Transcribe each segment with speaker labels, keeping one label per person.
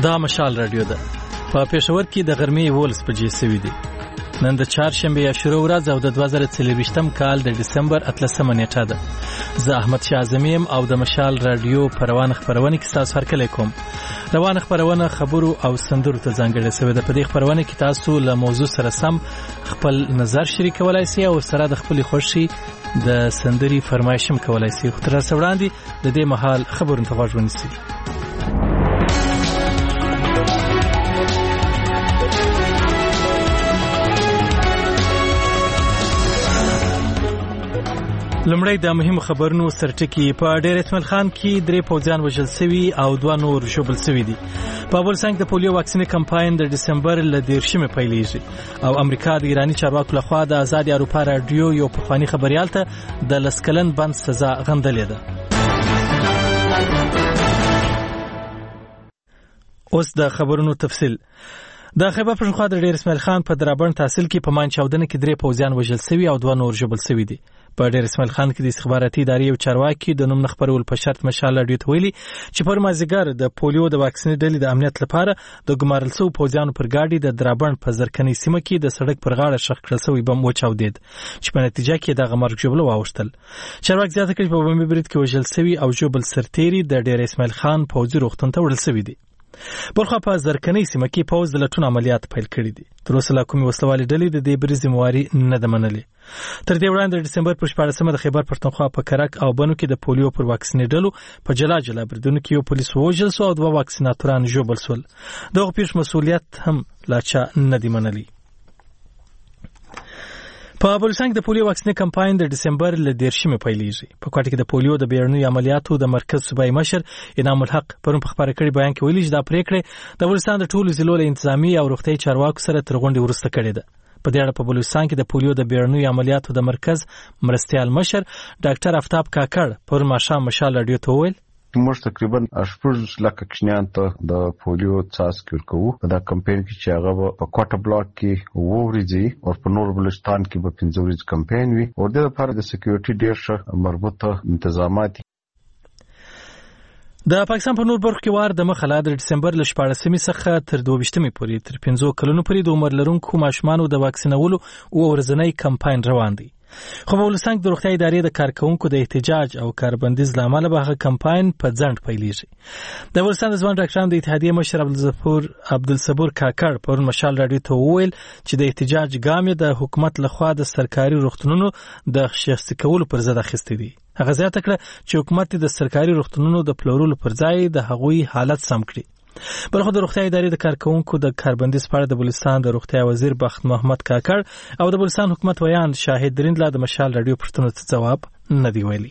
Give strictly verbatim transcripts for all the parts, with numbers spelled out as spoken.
Speaker 1: دا مشال رادیو ده. په پېښور کې د غرمې یولس بجې سوي دي. نن د چهارشنبې عاشورا ورځ او د دوه زره څلوېښتم کال د ډسمبر اتلسمه نیټه ده. زه احمد شاه اعظمي یم او د مشال رادیو په روانه خپرونه کې ستاسو هرکلی کوم. روانه خپرونه خبرو او سندرو ته ځانګړې سوې ده. په دې خپرونه کې تاسو له موضوع سره سم خپل نظر شریکولی سئ او سره د خپلې خوښې د سندرې فرمایش هم کولی سئ. خو تر هر څه وړاندې د دې مهال خبرونو ته غوږ ونیسئ. لمړی د مهمو خبرونو سرټکي. په ډیر اسماعیل خان کې درې پوځیان وژل شوي او دوه نور ژوبل شوي دي. په افغانستان کې د پولیو واکسینې کمپاین د ډسمبر له دېرشمې پیلیږي او امریکا د ایراني چارواکو لخوا د آزادې اروپا راډیو یو پخواني خبریال ته د لس کلن بند سزا غندلې ده. اوس د خبرونو تفصیل. د خیبر پښتونخوا د ډیر اسماعیل خان په درابند تحصیل کې په مان چاودنه کې درې پوځیان وژل شوي او دوه نور ژوبل شوي دي. په ډیر اسماعیل خان کې د استخباراتي ادارې یو چارواکي د نوم نه خپرول په شرط مشال راډیو ته ویلي چې پر مازیګر د پولیو د واکسینې ډلې د امنیت لپاره د ګمارل شوو پوځیانو پر ګاډي د درابند په زرکنۍ سیمه کې د سړک پر غاړه ښخ کړل شوی بم وچاودېد چې په نتیجه کې دغه مرګ ژوبله واوښتل. چارواکي زیاته کړې چې په بمي برید کې وژل شوي او ژوبل سرتیري د ډیر اسماعیل خان پوځي روغتون ته وړل شوي دي. برخوا په زرکنۍ سیمه کې پوځ د لټون عملیات پیل کړي دي. تر اوسه لا کومې وسلوالې ډلې د دې بریځ ذمهواري نه ده منلې. تر دې وړاندې د ډسمبر په شپاړسمه د خیبر پښتونخوا په کرک او بنو کې د پولیو پر واکسینې ډلو په جلا جلا بریدونو کې یو پولیس ووژل شو او دوه واکسیناتوران ژوبل شول. دغه پیښې مسؤلیت هم لا چا نه دی منلی. په بلوچستان کې د پولیو واکسینې کمپاین د ډسمبر له دېرشمې پیلیږي. په کوټه کې د پولیو د بیړنیو عملیاتو د مرکز صوبایي مشر انعام الحق پرون په خبره کړي بیان کې ویلي چې دا پریکړه د بلوچستان د ټولو ضلعو له انتظامی او روغتیايي چارواکو سره تر غونډې وروسته کړې ده. په دې اړه په بلوچستان کې د پولیو د بیړنیو عملیاتو د مرکز مرستیال مشر ډاکټر افتاب کاکړ پرون ماښام مشال راډیو ته وویل
Speaker 2: موږ تقریبا شپږ لکه کشنیان ته د پولیو څاڅکي ورکوو. په دا کمپاین کې چې هغه په کوټه بلاک کې اووه ورځې او په نور بلوچستان کې به پنځه ورځې کمپاین وي او د لپاره د سکیورټي ډېر ښه مربوطه انتظامات.
Speaker 1: د پاکستان په نور برخو کې وار د مخه لا د ډسمبر له شپاړسمې څخه تر دوه ویشتمې پورې تر پنځو کلونو پورې د عمر لرونکو ماشومانو د واکسینولو اووه ورځنی کمپاین روان دی. خو په بلوچستان کې د روغتیايي ادارې د کارکوونکو د احتجاج او کاربندیز له امله به هغه کمپاین په ځنډ پیلیږي. د بلوچستان د ځوان ډاکټرانو د اتحادیې مشر عبدالظفور عبدالصبور کاکړ پرون مشال راډیو ته وویل چې د احتجاج ګام د حکومت لخوا د سرکاري روغتونونو د شخصي کولو پر ضد اخیستی دی. هغه زیاته کړه چې حکومت د سرکاري روغتونونو د پلورلو پر ځای د هغوی حالت سم کړي. بلخو د روغتیايي ادارې د کارکوونکو د کاربندیز په اړه د بلوچستان د روغتیا وزیر بخت محمد کاکړ او د بلوچستان حکومت ویان شاهد درندله د مشال راډیو پوښتنو ته ځواب نه دی ویلي.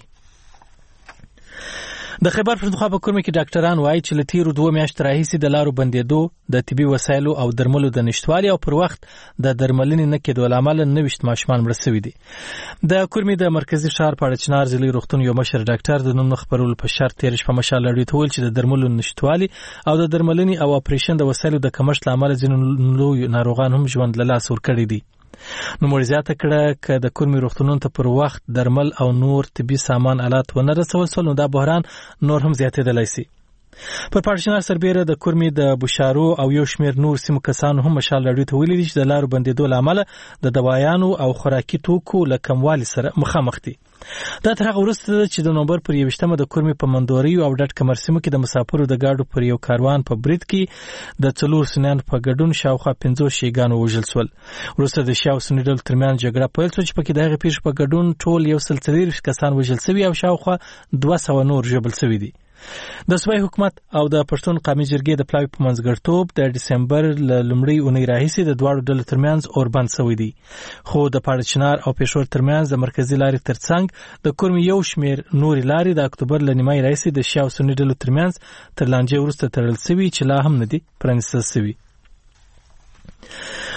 Speaker 1: د خیبر پښتونخوا په کورمه کې ډاکټران وایي چې له تیرو دوه میاشتو راهیسې د لارو بندېدو د طبي وسایلو او درملو د نشتوالي او پر وخت د درملنې نه کېدو له امله نوېشت ماشومان مړه شوي دي. د کورمې د مرکزي ښار په اړچنار ضلعي روغتون یو مشر ډاکټر د نوم نه خپرولو په شرط تېره شپه مشال راډیو ته وویل چې د درملو نشتوالي او د درملنې او اپریشن د وسایلو د کمښت له امله ځینو لویو ناروغان هم ژوند له لاسه ورکړی دی. نوموړي زیاته کړه که د کورمې روغتونونو ته پر وخت درمل او نور طبي سامان آلات ونه رسول شول نو دا بحران نور هم زیاتېدلی شي. پر پاړشنار سربیره د کورمې د بشارو او یو شمېر نور سیمو کسانو هم مشال راډیو ته ویلي دي چې د لارو بندېدو له امله د دوایانو او خوراکي توکو له کموالي سره مخامخ دي. دا تر هغه وروسته ده چې د نومبر پر یوویشتمه د کورمې په مندوریو او ډډ کمر سیمو کې د مسافرو د ګاډو پر یو کاروان په برید کې د څلور سنیانو په ګډون شاوخوا پنځو شیګانو وژل شول. وروسته د شیا او سني ډلو ترمنځ جګړه پیل شوه چې پکې د هغې پیښې په ګډون ټول یو سل څلېرویشت کسان وژل شوي او شاوخوا دوه سوه نور ژوبل شوي دي. د صوبایي حکومت او د پښتون قومي جرګې د پلاوي په منځګړیتوب د ډسمبر له لومړۍ اونۍ راهیسې د دواړو ډلو ترمنځ اوربند شوی دی. خو د پاړچنار او پېښور ترمنځ د مرکزي لارې ترڅنګ د کورمې یو شمېر نورې لارې د اکتوبر له نیمایي راهیسې د شیا او سني ډلو ترمنځ تر لانجې وروسته تړل شوي چې لا هم نه دي پرانیستل شوي.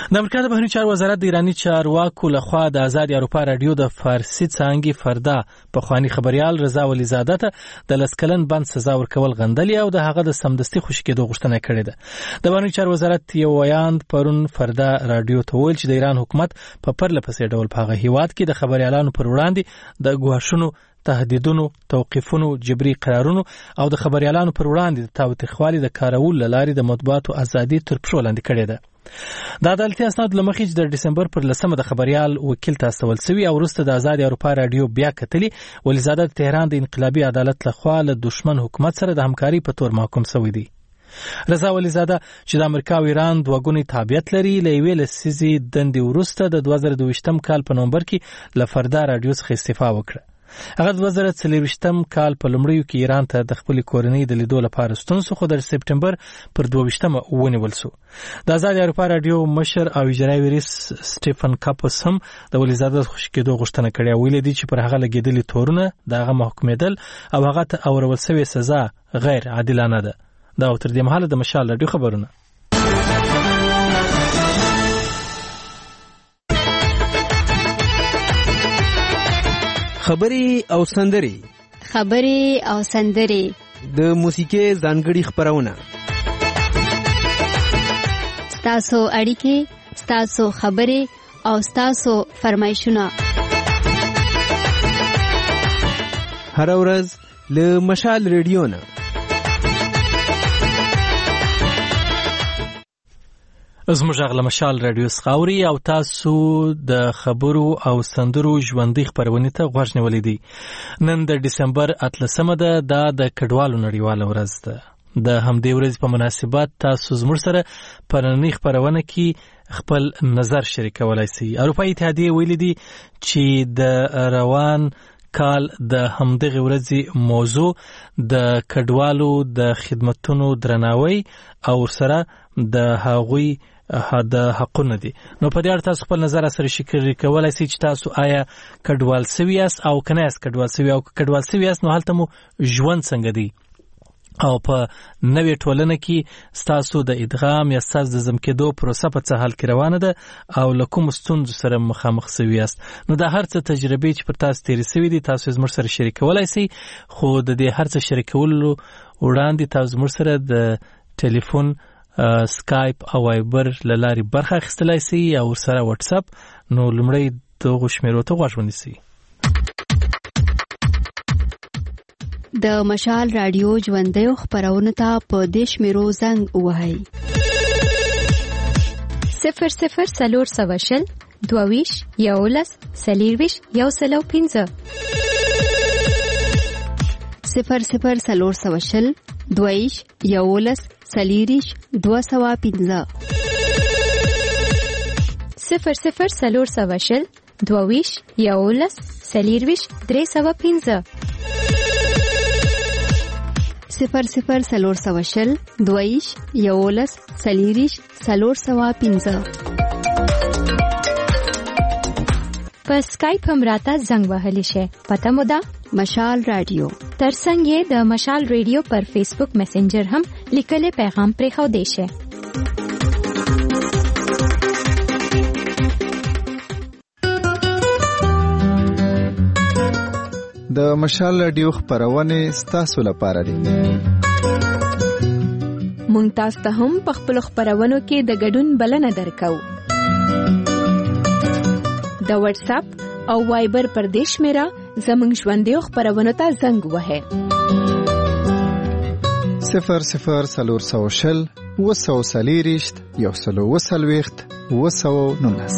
Speaker 1: د امریکا د بهرنی چارو وزارت د ایرانی چارواکو لخوا د آزاد اروپا رادیو د فارسی څانګې فردا په خواني خبريال رضا ولی زاده ته د لسکلن بند سزا ورکول غندلې او د هغه د سمدستي خوشی کېدو غوښتنه کړې ده. د بهرنی چارو وزارت یو ویاند پرون فردا رادیو ته ویل چې د ایران حکومت په پرله پسې ډول په هغه هیواد کې د خبريالانو پر وړاندې د ګواښونو، تهدیدونو، توقیفونو، جبري قرارونو او د خبريالانو پر وړاندې د تاوتریخوالي د کارول لاري د مطبوعاتو ازادي تر پښو لاندې کړې ده. د عدالتي اسناد لمخې چې د ډسمبر پر لسمه د خبريال وکیل ته استول سوي او وروسته د آزاد اروپا رادیو بیا کتلی ولیزاده د تهران د انقلابي عدالت لخوا له دشمن حکومت سره د همکاري په تور محکوم شوی دی. رضا ولیزاده چې د امریکا او ایران دوه ګونی تابعیت لري له یوې لسیزې دندې وروسته د دوه زره دوه ویشتم کال په نومبر کې له فردا رادیو څخه استعفا وکړه. هغه د دوه زره څلوېښتم کال په لومړیو کې ایران ته د خپل کورنۍ د لیدو لپاره ستون شو، خو د سپټمبر پر دوه ویشتمه ونیول شو. د آزاد اروپا رادیو مشر او اجرایي رئیس سټیفن کاپوس هم د ولیزاده خوشی کېدو غوښتنه کړې او ویل دي چې پر هغه لګېدلي تورونه د هغه محکومېدل او هغه ته اورول شوې سزا غیر عادلانه ده. دا او تر دې مهاله د مشال رادیو خبرونه.
Speaker 3: خبري او سندري
Speaker 4: خبري او سندري
Speaker 3: د موسیقي ځانګړي خبرونه
Speaker 4: ستاسو اړیکې، ستاسو خبري او ستاسو فرمایشونه
Speaker 3: هر ورځ له مشال رادیو نه.
Speaker 1: زموږ غږ مشال رادیو سخاوري او تاسو د خبرو او سندرو ژوندۍ خبرونه ته غوږ نیولې دي. نن د ډسمبر اتلسمه ده، دا د کډوالو نړیواله ورځ ده. د همدې ورځې په مناسبت تاسو زموږ سره په نننۍ خبرونه کې خپل نظر شریکولای شئ. اروپایي اتحادیه ویلي دي چې د روان کال د همدغه ورځې موضوع د کډوالو د خدماتونو درناوی او سره د هغوی د حقونه دي. نو په دې اړه تاسو خپل نظر سره شریکولای شئ چې تاسو آیا کډوال سوي یاست او کنه یاست کډوال سوي او کډوال سوي یاست نو هلته مو ژوند څنګه دی او په نوې ټولنه کې ستاسو د ادغام یا ستاسو د زمکېدو پروسه په څه حال کې روانه ده او له کوم ستونزو سره مخامخ شوي یاست. نو دا هر څه تجربې چې پر تاسو تېرې شوي دي تاسو زموږ سره شریکولای شئ، خو د دې هر څه شریکولو وړاندې تاسو زموږ سره د ټلیفون، سکایپ او وایبر له لارې برخه اخیستلای شئ او ورسره واتس اپ. نو لومړی دغو شمیرو ته غوږ ونیسئ.
Speaker 4: د مشال رادیو ژوندۍ خبرونه ته په دې شمیرو زنګ ووهئ:
Speaker 5: صفر صفر څلور سوه شل دوه ویشت یولس څلېرویشت یو سل او پنځه
Speaker 4: صفر صفر څلور سوه شل دوه ویشت یولس څلېرویشت دوه سوه پنځه
Speaker 5: صفر صفر څلور سوه شل دوه ویشت یولس څلېرویشت درې سوه پنځه
Speaker 4: صفر صفر څلور سوه شل دوه ویشت یولس څلېرویشت څلور سوه پنځه.
Speaker 5: په سکایپ هم راته زنګ وهلی شئ. پته مو ده
Speaker 4: مشال رادیو.
Speaker 5: ترڅنګ یې د مشال رادیو پر فیسبوک میسنجر هم لیکلي پیغام پرېښودی شئ.
Speaker 6: د مشال رادیو خبرونه ستاسو لپاره دي.
Speaker 5: مونږ تاسو ته هم په خپل خبرونو کې د ګډون بلنه درکو. د واتس اپ او وایبر پر دیش میرا زمونږ ژوندۍ خبرونه ته زنګ وهئ:
Speaker 6: صفر صفر څلور سوه شل اووه سوه څلېرویشت یو سل او اووه څلوېښت اووه سوه نولس.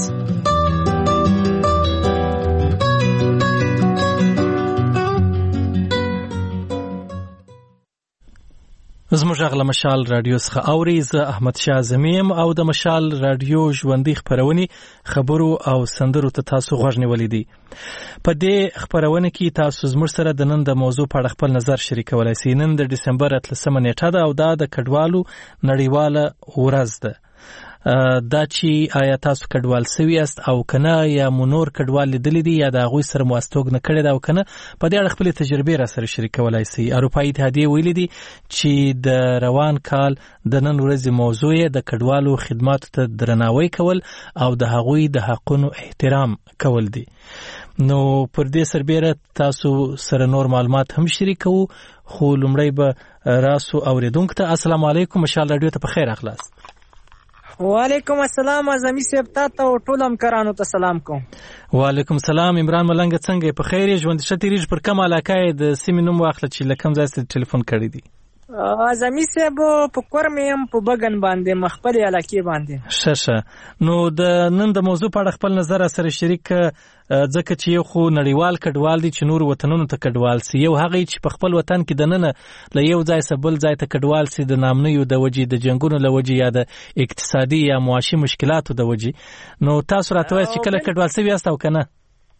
Speaker 1: زموږ غږ له مشال رادیو څخه اوري. زه احمد شاه زمیم او د مشال رادیو ژوندۍ خبرونې خبرو او سندرو ته تاسو غوږ نیولی دي. په دې خبرونه کې تاسو زموږ سره د نن د موضوع په اړه خپل نظر شریکولای شئ. نن د ډسمبر اتلسمه نیټه ده او دا د کډوالو نړیواله ورځ ده. دا چې آیا تاسو کډوال سوي یاست او کنه یا مو نور کډوال لیدلی دي یا د هغوی سره مو استوګنه کړې ده او کنه په دې اړه خپلې تجربې را سره شریکولی سئ. اروپایي اتحادیې ویلي دي چې د روان کال د نن ورځې موضوع یې د کډوالو خدماتو ته درناوی کول او د هغوی د حقونو احترام کول دي. نو پر دې سربیره تاسو سره نور معلومات هم شریکو، خو لومړی به راسو اوریدونکو ته السلام علیکم، مشال رادیو ته په خیر اخلاص.
Speaker 7: وعلیکم السلام اعظمي صاحب، تاسو او ټول همکارانو ته سلام کوم.
Speaker 1: وعلیکم السلام. عمران ملنګ څنګه په خیر یې؟ ژوند ښه تیریږي؟ پر کوم علاقه د سیمې نوم واخله چې له کوم ځای څخه ټلیفون کړی دی؟
Speaker 7: اعظمي صاحب په کورمیم په بګن باندې مخبل علاقې باندې.
Speaker 1: ښه ښه. نو د نن د موضوع په اړه خپل نظر سره شریک، ځکه چې یو خو نړیوال کډوال دي چې نور وطنونو ته کډوال سي، یو هغه چې په خپل وطن کې د ننه له یو ځای څخه بل ځای ته کډوال سي د نامنیو د وجې، د جنګونو له وجې یا د اقتصادي یا معاشي مشکلاتو د وجې. نو تاسو راته وایئ چې کله کډوال سوي یاست او که نه؟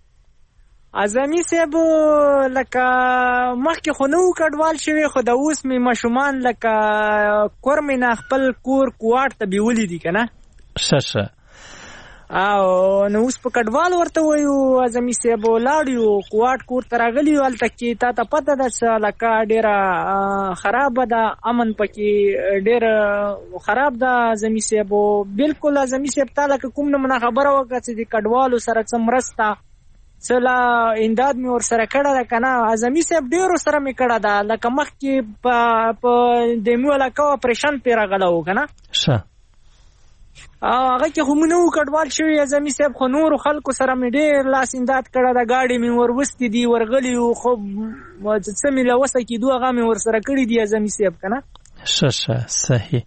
Speaker 7: اعظمي صاحب لکه مخکې خو نه و کډوال شوي، خو د اوس مې ماشومان لکه کور مې نه خپل کور کوواټ ته بیولي دي که نه.
Speaker 1: ښه ښه.
Speaker 7: او نو اوس په کډوال ورته وایو. اعظمي صاحب ولاړ یو کوواټ کور ته راغلي یو، هلته کې تا ته پته ده چې لکه ډېره خرابه ده، امن پکې ډېر خراب ده. اعظمي صاحب بلکل اعظمي صاحب تا لکه کوم نه مونه خبره وکړه چې د کډوالو سره څه مرسته څه لا امداد مې ورسره کړه ده که نه. اعظمي صاحب ډېرو سره مې کړه ده، لکه مخکې په دمو علاقه اپریشن پې راغلی و که نه.
Speaker 1: ښه.
Speaker 7: او هغه کې خو مو نه و کډوال شوي اعظمي صاحب، خو نورو خلکو سره مې ډېر لاس امداد کړه ده، ګاډې مې وروستې دي، ورغلي وو، خو څه مې له وسه کېدو هغه مې ورسره کړي دي اعظمي صاحب که نه.
Speaker 1: ښه ښه. صحیح.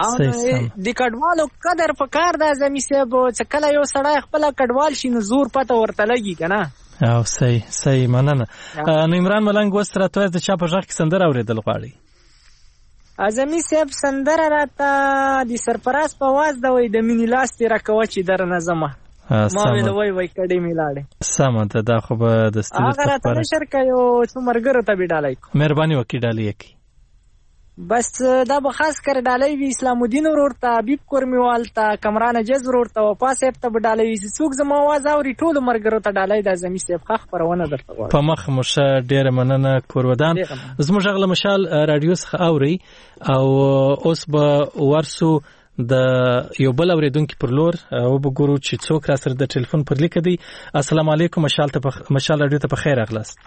Speaker 7: د کډوالو قدر په کار ده اعظمي صاحب، چې کله یو سړی خپله کډوال شي نو زور پته ورته لګي که نه.
Speaker 1: او صحیح صحیح، مننه. نو عمران ملنګ اوس راته وایه د چا په غږ کې سندره اورېدل غواړئ؟
Speaker 7: اعظمي صاحب سندره راته د سرفراز په آواز ده، وایي د مینې لاس دې راکوه چې درنه ځمه، ما ویله وایي وایي کډې مې لاړې. سمه ده، دا خو به د ستړي هغه راته نشر که یو څو ملګرو ته به ډالۍ کړو. مهرباني وکړئ ډالۍ یې کړئ. بس دا به خاص کر ډالۍ وي اسلام الدین ورور ته، حبیب کورمیوال ته، کمران جز ورور ته، وفا صاحب ته به ډالۍ وي. څوک زما آواز اوري ټولو ملګرو ته ډالۍ د اعظمي صاحب ښه خپرونه درته غواړم. په مخ مو ښه، ډېره مننه کورودان. زموږ غږ له مشال رادیو څخه اورئ او اوس به ورسو د یو بل اورېدونکي پر لور وبګورو چې څوک را سره د ټلیفون پر لیکه دی. السلام علیکم، مشال ته مشال رادیو ته په خیر اغلاست.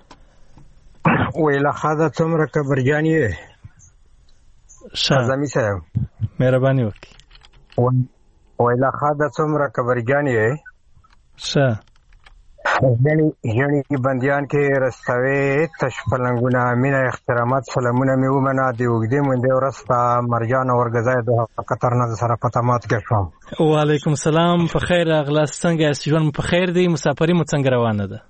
Speaker 8: ویله ښه ده، څومره کبرجان یې اعظمي صاحب؟
Speaker 1: مهرباني وکړئ.
Speaker 8: ویله ښه ده، څومره کبرجان یې؟
Speaker 1: ښه.
Speaker 8: ژڼي بندیان کې رستوي تش پلنګونه، مینه احترامات سلامونه مې ومنه، د اوږدې مونده ورځ ته مرجان اورګزی د قطر نه سره په تماس کې شوم.
Speaker 1: وعلیکم السلام، په خیر راغلاست. څنګه یاست؟ ژوند مو په خیر دی؟ مسافري مو څنګه روانه ده؟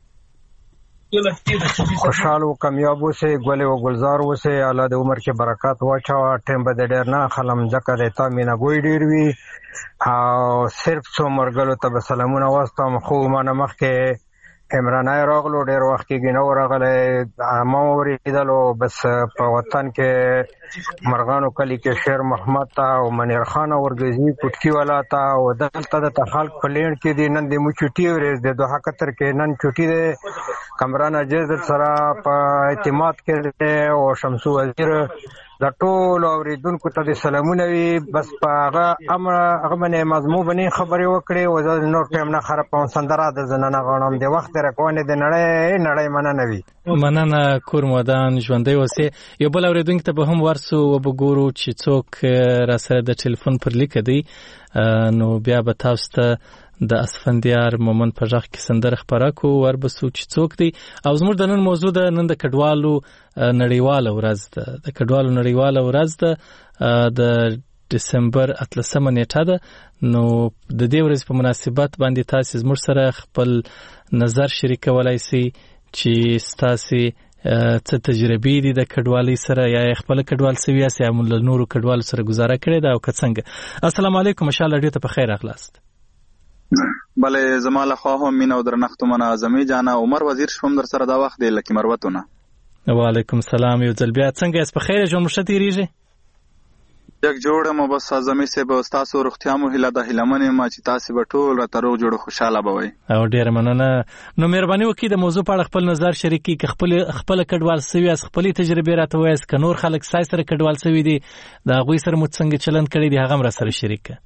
Speaker 8: خوشحال و کامیاب اوسئ، ګل و ګلزار اوسئ، الله د عمر کې برکات واچوه. ټیم به د ډېر نه اخلم ځکه د تا مینه ګوی ډېر وي، او صرف څو ملګرو ته به سلامونه واستوم. خو ما نه مخکې عمرانای راغلو، ډېر وخت کېږي نه و راغلی، ما اورېدلو بس په وطن کې مرغانو کلي کې شیر محمد ته او منیر خان اورګزي کوټکي والا ته، او دلته د خلک په لینډ کې دي. نن د مو چوټي ورځ د دوحه قطر کې نن چوټي دی. کمران عجز سره په اعتماد کې دی او شمسو وزیر د ټولو اورېدونکو ته د سلامونه وي. بس په هغه امر هغه باندې مضمون باندې خبرې وکړې او زه نور ټایم نه خرابوم. سندره د زه نه غواړم، د وخت راکونې د نړۍ نړۍ مننه وي.
Speaker 1: مننه کورمودان، ژوندی اوسې. یو بل اورېدونکي ته به هم ورسو وبګورو چې څوک را سره د ټلیفون پر لیکه دی. نو بیا به تاسو ته د اسفندیار مومن په غږ کې سندره خپره کو وربسو چې څوک دی. او زموږ د نن موضوع ده نن د کډوالو نړیواله ورځ ده، د کډوالو نړیواله ورځ ده د دسمبر اتلسمه نیټه ده. نو د دې ورځې په مناسبت باندې تاسو زموږ سره خپل نظر شریکولای شئ چې ستاسو څه تجربې دي د کډوالۍ سره، یا خپل کډوال سوي یاست یا له نورو کډوالو سره گزاره کړې ده او که څنګه. السلام علیکم، مشال رادیو ته په خیر اغلاست.
Speaker 9: بله زما له خوا هم مینه او درنښت منه اعظمي جانه. عمر وزیر شوم در سره دا وخت دی لکه مروتونه.
Speaker 1: وعلیکم السلام، یو ځل بیا څنګه یاست؟ په خیر ژوند مو ښه تېرېږي؟
Speaker 9: یک جوړه مو بس اعظمي صاحب تاسو روغتیا مو هیله ده هیلمنې ما چې تاسو به ټول راته روغ جوړ خوشاله به وي.
Speaker 1: او ډیر مننه. نو مهرباني وکړئ د موضوع په اړه خپل نظر شریک کړئ، که خپل خپل کډوال سوي اس خپل تجربه راته وایي، که نور خلک سای سره کډوال سوي دي دا غوي سره مو څنګه چلند کړی دی هغه را سره شریک کړئ.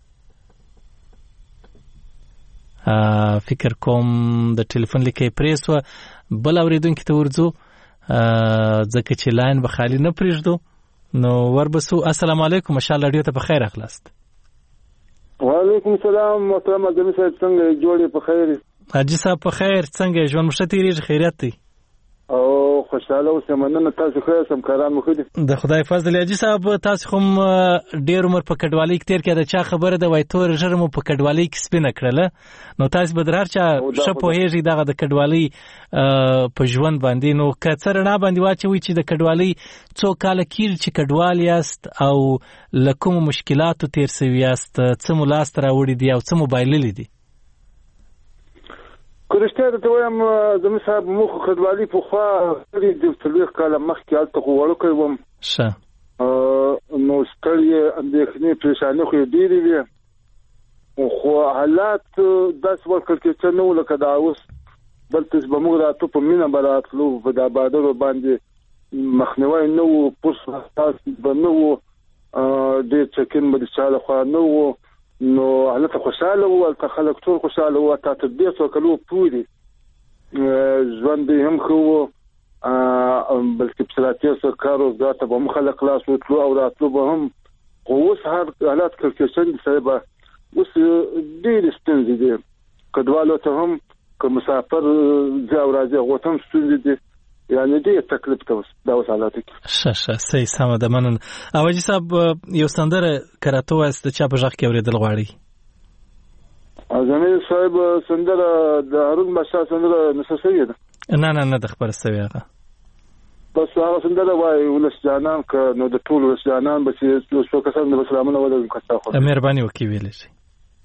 Speaker 1: فکر کوم د ټلیفون لیکي پریسو بل اوریدونکو ته ورځو ځکه چې لاین به خالی نه پریږدو. نو وربسو. السلام علیکم، ماشاءالله رادیو ته په خیر اخلاست.
Speaker 10: وعلیکم السلام محترم اعظمي صاحب، څنګه جوړې په خیر؟ حاجی
Speaker 1: صاحب په خیر، څنګه ژوند مشه تیریږي؟ خیریت دی
Speaker 10: او خوشاله اوسه. مننه، تاسو ښه سم کاران مخ دي
Speaker 1: د خدای فضل. حاجی صاحب تاسو کوم ډیر عمر په کډوالۍ کې تیر کړه، چا خبره ده وای تور ژرمو په کډوالۍ کې سپینه کړله، نو تاسو به درهر چا ش په هیږي دغه د کډوالۍ په ژوند باندې. نو کڅر نه باندې واچوي چې د کډوالۍ څو کال کېږي چې کډوال یاست او لکه مشکلات تیر سوي یاست، څه مو لاس راوړي دي او څه مو بایللي دي؟
Speaker 10: کرشته ته وایم زموږ صاحب مخ خدوالي په خوا د تلويخ کاله مخکې الته خو وړو کوم
Speaker 1: شه
Speaker 10: نو ستړي اندېښنې پریشانې خو ډېرې وي، خو حالات داسې ورکړل چې نه لکه دا اوس بل تاسو به موږ راتلو په مینه به راتلو په دا بادرو باندې مخنیوی نه و، پوس تاسو به نه و، ډېر چکن به د چا لخوا نه و، نو حالت خوشاله وو، البته خلک ټول خوشاله وو، تا ته دې څو کلو پورې ژوند یې هم ښه وو، بلکې په صلاتي سره کار روزګار ته به هم خلک خلاص وتلو او راتلو به هم. خو اوس هر حالات کړکېچن دي صاحبه، اوس ډېرې ستونزې دي کډوالو ته هم، که مسافر ځي او راځي هغو ته هم ستونزې دي، یعنې ډېر تکلیف ته دا اوس حالاتو کې.
Speaker 1: ښه ښه صحیح سمه ده، مننه. او حاجي صاحب یو سندره که راته ووایاست د چا په غږ کې اورېدل غواړئ؟
Speaker 10: اعظمي صاحب سندره د هارون بادشاه سندره نشه شوې ده؟
Speaker 1: نه نه نه ده خپره شوې هغه.
Speaker 10: بس هغه سندره وایي ولس جانان، که نو د ټول ولس جانان به چې څو کسان د سلامونه ولګم کستا.
Speaker 1: مهرباني وکړئ ویلی شئ.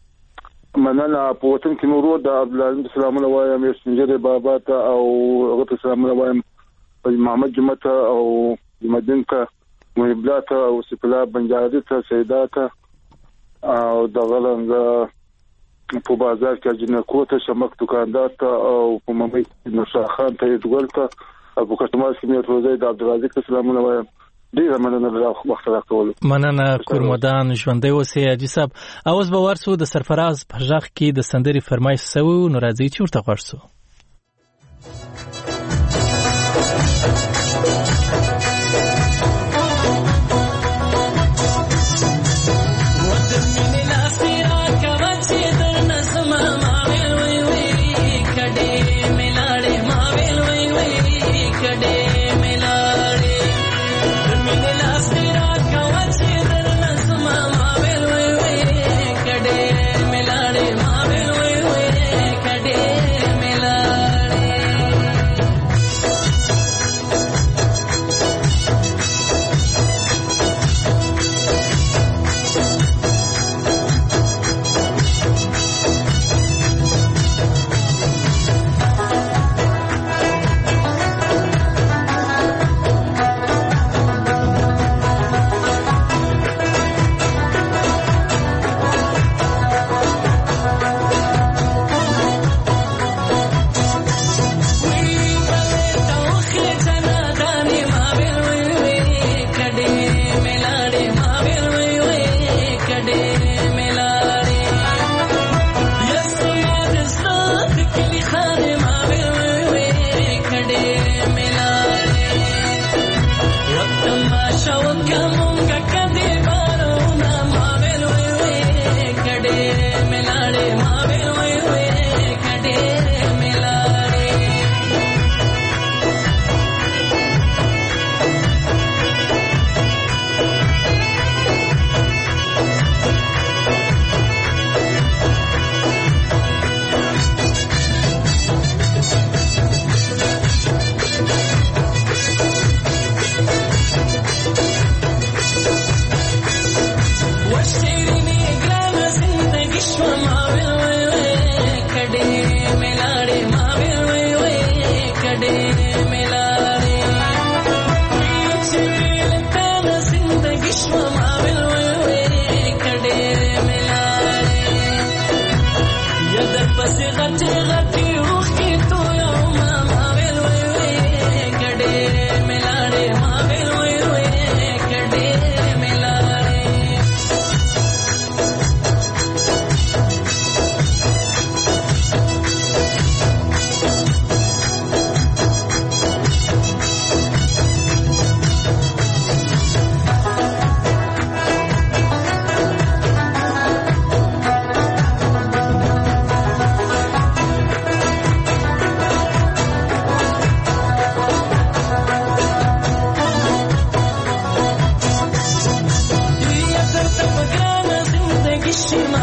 Speaker 10: مننه. په وطن کې نور د عبدالعزیز سلامونه وایم، یو سنجر بابا ته او هغه ته سلامونه وایم، محمد جمعه ته او مدین ته، محب الله ته او سیف الله بنجاري ته، سیدا ته او دغه لنګ په بازار کې جنکو ته، شمک دکاندار ته او په ممي نوشا خان ته، یدګل ته او په کټماس کې مې روزي د عبدالرزاق ته سلامونه وایم. ډیره مننه له وخت راکولو.
Speaker 1: مننه کورمدان ژوندۍ اوسئ حاجي صاحب. اوس به ورسو د سرفراز په غږ کې د سندرې فرمایش سوی، نو راځئ چې ورته غوږ سو.
Speaker 11: Mela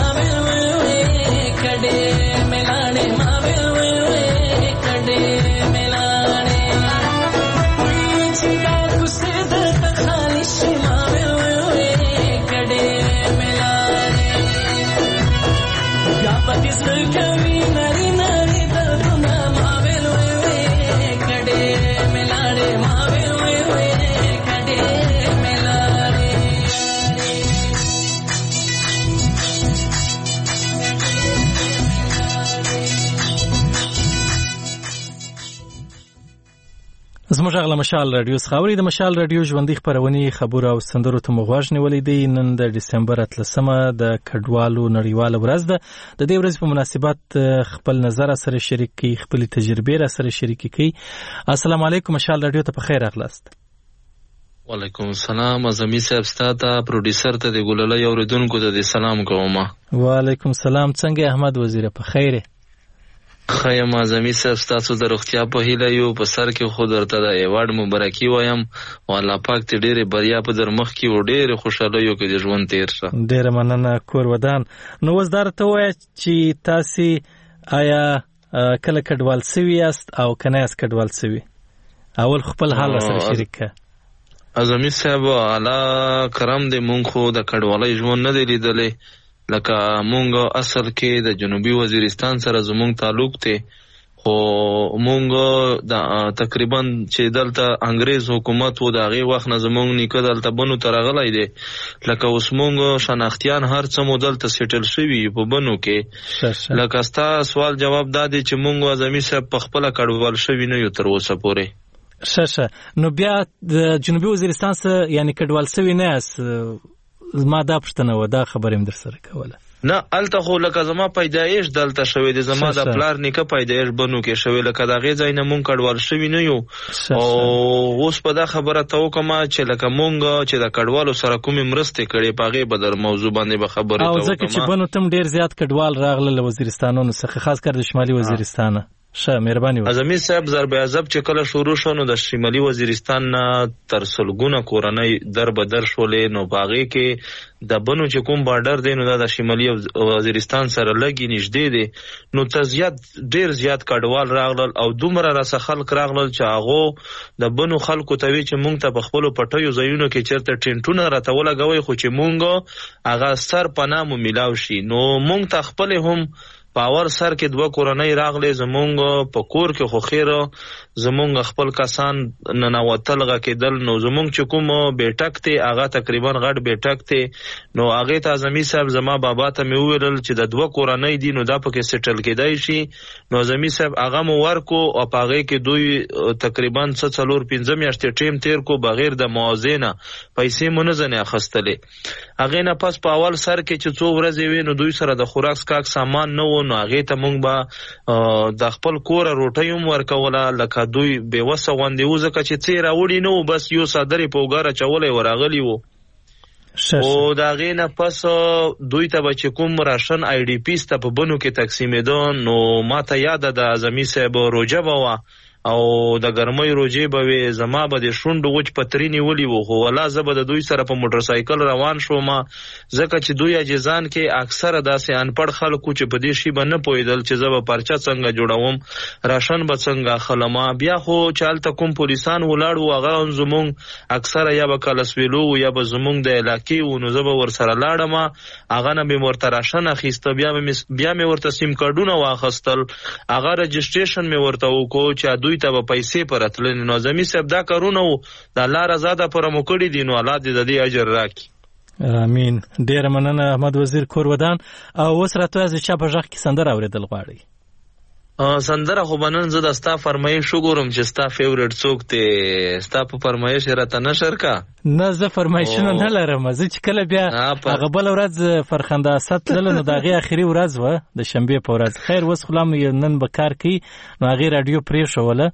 Speaker 1: زموږ غلا مشال رادیو خاوري د مشال رادیو ژوندۍ خبرونه خبره او سندرو ته مغواژ نیولې دي. نن د دسمبر اتلسمه د کډوالو نړیواله ورځ ده. د دې ورځې په مناسبت خپل نظر سره شریک کی، خپل تجربه سره شریک کی. السلام علیکم مشال رادیو ته په خیر راغلاست.
Speaker 11: وعلیکم السلام. اعظمي صاحب ستاسو پروډوسر ته د ګلله یو ردونکو ته د سلام کوم.
Speaker 1: وعلیکم السلام. څنګه احمد وزیر په خیره؟
Speaker 11: خیم اعظمي صاحب ستاسو د روغتیا په هیله یو په سر کې خو درته د ایوارډ مبارکي وایم او الله پاک ته ډېرې بریا په در مخ کې او ډېرې خوشالیو کې د ژوند تیر شه.
Speaker 1: ډېره مننه کور ودان. نو اوس درته وایه چې تاسې آیا کله کډوال سوي یاست او که نه یاست کډوال سوي؟ اول خپل حال سره شریک که.
Speaker 11: اعظمي صاحب الله کرم دی، مونږ خو د کډوالۍ ژوند نه دی لیدلی. لکه مونږ اصل کې د جنوبي وزیرستان سره زمونږ تعلق دی، خو مونږ د تقریبا چې دلته انګریز حکومت و د هغې وخت نه زمونږ نیکه دلته بنو ته راغلی دی. لکه اوس مونږ شناختیان هر څه مو دلته سیټل شوي په بنو کې. لکه ستا سوال جواب دا دی چې مونږ اعظمي صاحب په خپله کډوال شوي نه یو تر اوسه پورې.
Speaker 1: ښه ښه. نو بیا د جنوبي وزیرستان څخه یعنې کډوال شوي نه یاست؟ زما دا پوښتنه وه، دا خبره مې در سره کوله.
Speaker 11: نه هلته خو لکه زما پیدایش دلته شوی دی، زما د پلار نیکه پیدایش بنو کې شوی، لکه د هغې ځای نه مونږ کډوال شوي نه یو. او اوس په دا خبره ته وکړم چې لکه مونږ چې د کډوالو سره کومې مرستې کړې په هغې به در موضوع باندې به خبرې ته وکړم.
Speaker 1: او ځکه چې بنو ته هم ډېر زیات کډوال راغله له وزیرستانونو څخه، خاص کر د شمالي وزیرستانه. ښه مهرباني وکړه.
Speaker 11: اعظمي صاحب ضرب عذاب چې کله شروع شو نو د شمالي وزیرستان نه تر سلګونه کورنۍ در به در شولې، نو په هغې کې د بنو چې کوم بارډر دی نو دا د شمالي وزیرستان سره لږې نږدې دی. نو ته زیات ډېر زیات کډوال راغلل او دومره راسه خلک راغلل چې هغو د بنو خلکو ته وی چې مونږ ته په خپلو پټیو ځایونو کې چېرته ټینټونه راته ولګوئ، خو چې مونږ هغه سر پناه مو میلاو شي. نو مونږ ته خپلې هم پاور سر کې دوه کورنۍ راغلې، زمونږ په کور کې خو خیره زمونږ خپل کسان ننوتل غکېدل. نو زمونږ چې کوم بیټک دی هغه تقریبا غټ بیټک دی، نو هغې ته اعظمي صاحب زما بابا ته مې وویل چې د دوه کورنۍ دي نو دا پکې سیټل کېدای شي. نو اعظمي صاحب هغه مو ورکو او په هغې کې دوی تقریبا څه څلور پنځه میاشتې ټیم تیر کو بغیر د موازې نه، پیسې مو نه ځنې اخیستلې. هغې نه پس په اول سر کې چې څو ورځې وې نو دوی سره د خوراک سکاک سامان نه و، نو هغې ته مونږ به د خپل کوره روټۍ هم ورکوله، لکه دوی بېوسه غوندې وو ځکه چې څه یې راوړي نه وو، بس یو څادر یې په اوږه راچولی وراغلي وو. او د هغې نه پس دوی ته به چې کوم راشن آی ډي پیس ته په بنو کې تقسیمېده. نو ما ته یاده د اعظمي صاحب روژه به وه او د ګرمۍ روژې به وې، زما به د شونډو وچ پتري نیولي وو، خو والله زه به د دوی سره په موټرسایکل روان شوم ځکه چې دوی اجزان کې اکثره داسې انپړ خلکو چې په دې شي به نه پوهېدل چې زه به پرچه څنګه جوړوم، راشن به څنګه اخلم. بیا خو چې هلته کوم پولیسان ولاړ وو هغه هم زمونږ اکثره یا به کلسویلو وو یا به زمونږ د علاقې وو، نو زه به ورسره لاړم، هغه نه مې ورته راشن اخیسته، بیا مې ورته سیم کارډونه واخیستل، هغه رجسټریشن مې ورته وکړو چې دوی ته به پیسې پر راتللې. نو اعظمي صاحب دا کارونه وو د الله رضا دپاره مو کړي دي، نو الله دې د دې اجر راکړي.
Speaker 1: امین. ډېره مننه احمد وزیر کور ودان. او اوس راته وایه چا په غږ کې سندره اورېدل غواړئ؟
Speaker 11: سندره خو به نن زه د ستا فرمایش وګورم چې ستا فیورټ څوک دی، ستا په فرمایش یې راته نشر کا.
Speaker 1: نه زه فرمایشونه نه لرم، زه چې کله بیا هغه بله ورځ فرخنده اسد تلله نو د هغې اخري ورځ وه د شنبې په ورځ. خیر اوس خو لا نن به کار کوي نو هغې راډیو پرېښوله،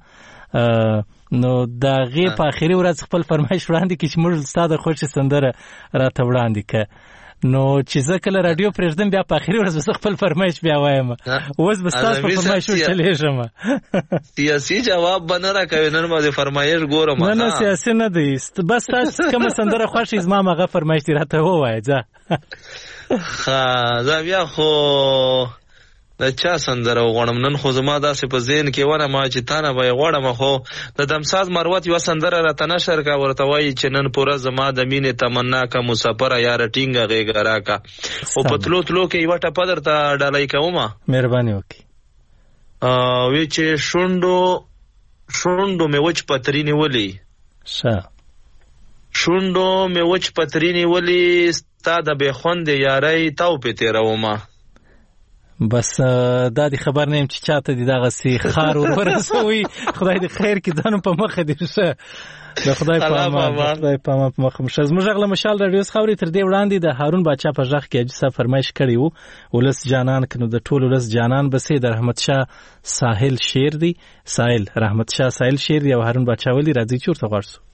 Speaker 1: نو د هغې په اخري ورځ خپل فرمایش وړاندې کړي چې موږ ستا د خوښې سندره راته وړاندې که. نو چې زه کله راډیو پرېږدم بیا په اخري ورځ به خپل فرمایش بیا وایم، اوس به ستاسو په فرمایش وچلېږم.
Speaker 11: سیاسي جواب به نه راکوې، نن به د فرمایش ګورم.
Speaker 1: نه نه سیاسي نه دی، بس تاسو کومه سندره خوښي زما هغه فرمایش دې راته ووایه. ځه
Speaker 11: ها دا بیا خو د چا سندره وغواړم نن خو زما داسې په ذهن کې ونه ما چې تا نه به یې غواړم خو د دمساز مروت یوه سندره راته نشر کا ورته وایي چې نن پوره زما د مینې تمنا که مسافره یاره ټینګه غېږه راکه خو په تلو تلو کې یوه ټپه درته ډالۍ کومه
Speaker 1: مهرباني وکړي
Speaker 11: وی چې شونډو شونډو مې وچ پتري نیولي
Speaker 1: ښه
Speaker 11: شونډو مې وچ پتري نیولي ستا د بې خوندې یارۍ تاو پې تېرومه
Speaker 1: بس دا دی خبر نیم چې چاته دی دغسې خار ور ورسوي خدای دې خیر کړي دا نو په مخه دې ښه د خدای په امان د خدای په امان په مخه شه زموږ غږ له مشال راډیو څخه اورئ تر دې وړاندې د هارون باچا په غږ کې حاجي صاحب فرمایش کړی و ولس جانان که نو د ټول ولس جانان بسې د رحمت شاه ساحل شعر دی ساحل رحمت شاه ساحل شعر دی او هارون باچا ولي راځي چې ورته غوږ شو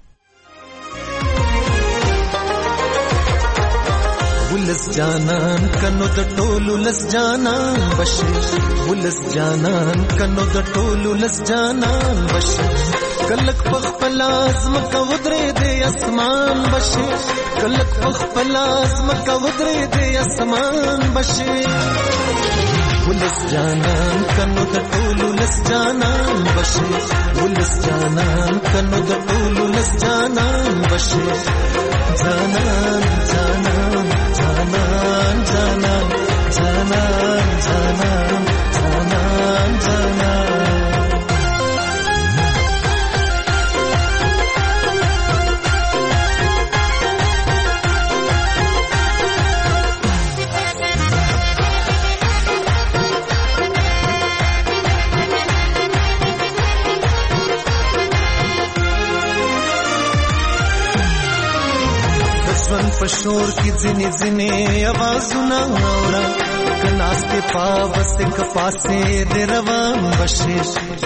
Speaker 12: ولس جانان کنو د ټول ولس جانان بشي ولس جانان کنو د ټول ولس جانان بشي کلک پخپل ازمکه ودرې د اسمان بشي کلک پخپل ازمکه ودرې د اسمان بشي ولس جانان کنو د ټول ولس جانان بشي ولس جانان کنو د ټول ولس جانان بشي جانان جانان جانان جانان جانان جانان جانان جانان پشور کی ځنې ځنې आवाजونه اورا کناسته پاوسته کپاسه د روان بشي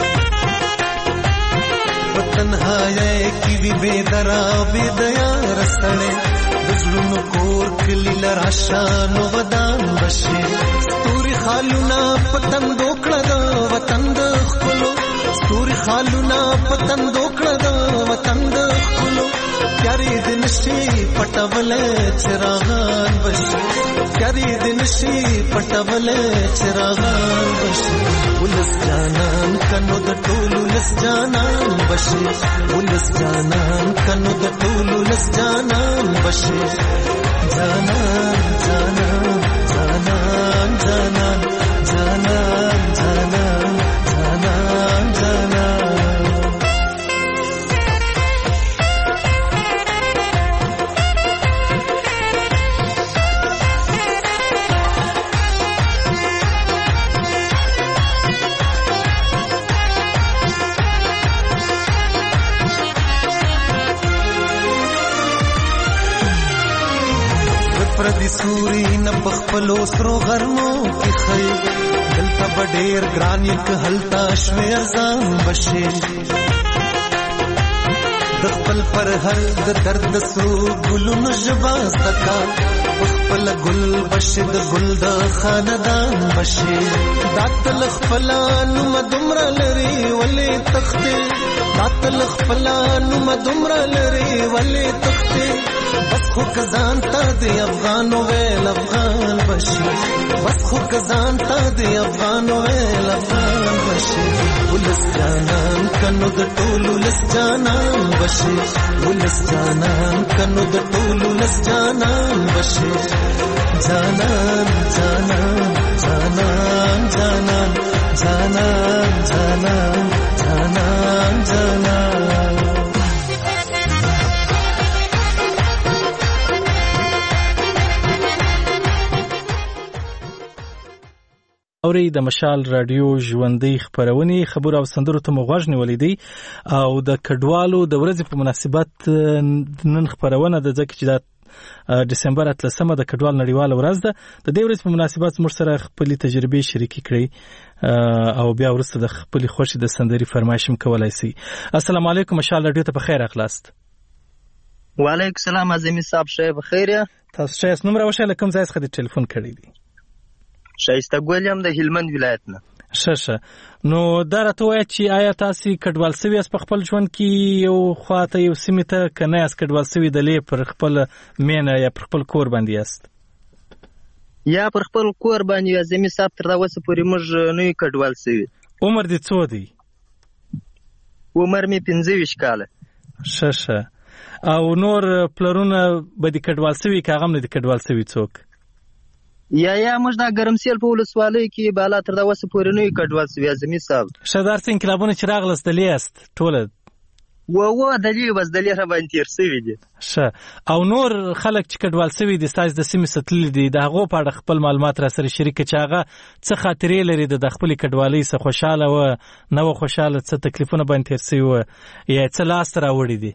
Speaker 12: وطنهای کی وی بيدرا بيدیا رسړې دزړونو کور کلی لراشان ودان بشي ستوري خالونه پتن دوکړه د وطن د خلو ستوري خالونه پتن دوکړه د وطن د خلو پیاری دن شي پټول چراغان بشي پیاری دن شي پټول چراغان بشي ولس جانان کنو د ټول ولس جانان بشي ولس جانان کنو د ټول ولس جانان بشي جانان جانان جانان جانان جانان جانان جانان جانان پردی سوري نه بخپلو سرو غرمو کې خي دلته بډېر ګران یک هلتا شوي ارزان بشي د خپل پر هر د درد سرو ګلونو ژبه زدکا خپل ګل بشي د ګل د خاندان بشي داتل خپلان مدمر لري ولې تخته داتل خپلان مدمر لري ولې تخته بس خو کزان تا دی افغان ویل افغان بشي بس خو کزان تا دی افغان ویل افغان بشي ولس جانان کنو د ټول ولس جانان بشي ولس جانان کنو د ټول ولس جانان بشي جانان جانان جانان جانان جانان جانان جانان جانان
Speaker 1: اوري د مشال رادیو ژوندۍ خبرونه خبر او سندرو ته مغوږ نیولې دي او د کډوالو د ورځې په مناسبت نن خبرونه د ځکه چې د دسمبر اتلسمه د کډوال نړیواله ورځ ده د دې ورځې په مناسبت موږ سره خپل تجربې شریکې کړې او بیا ورسته د خپل خوښي د سندري فرمایش هم کولای شي. السلام علیکم مشال رادیو ته بخیر اخلاست.
Speaker 13: وعلیکم السلام عظیمی صاحب شه بخیر یا
Speaker 1: تاسو شه نوم راوشه لکم ځای څخه د ټلیفون کړی دی
Speaker 13: شایسته ګولیم د هلمند ولایت نه.
Speaker 1: ښه ښه نو دا راته وایه چې آیا تاسې کډوال سوي یاست په خپل ژوند کې یو خواته یو سیمې ته که نه یاست کډوال سوي دلې پر خپل مینه یا پر خپل کور باندې یاست؟
Speaker 13: یا پر خپل کور باندې اعظمي صاحب تر دا اوسه پورې موږ نه یو کډوال سوي.
Speaker 1: عمر دې څو دی؟
Speaker 13: عمر مې پنځه ویشت کاله.
Speaker 1: ښه ښه. او نور پلرونه به دې کډوال سوي که هغه هم نه دي کډوال سوي څوک؟
Speaker 13: یا یا موږ دا ګرمسیل په ولسوالۍ کې بالا تر دا اوسه پورې نه یو کډوال سوي اعظمي صاحب.
Speaker 1: ښه، دا هر څه انقلابونه چې راغلست دلې یاست ټوله؟
Speaker 13: و و دلې بس دلې را باندې تېر سوي دي.
Speaker 1: ښه. او نور خلک چې کډوال سوي دي ستاسې د سیمې څخه تللي دي د هغو په اړه خپل معلومات را سره شریک کړه چې هغه څه خاطرې لري د د خپلې کډوالۍ څه خوشحاله وه نه وه خوشحاله، څه تکلیفونه باندې تېر سوي وه یا څه لاسته راوړي دي؟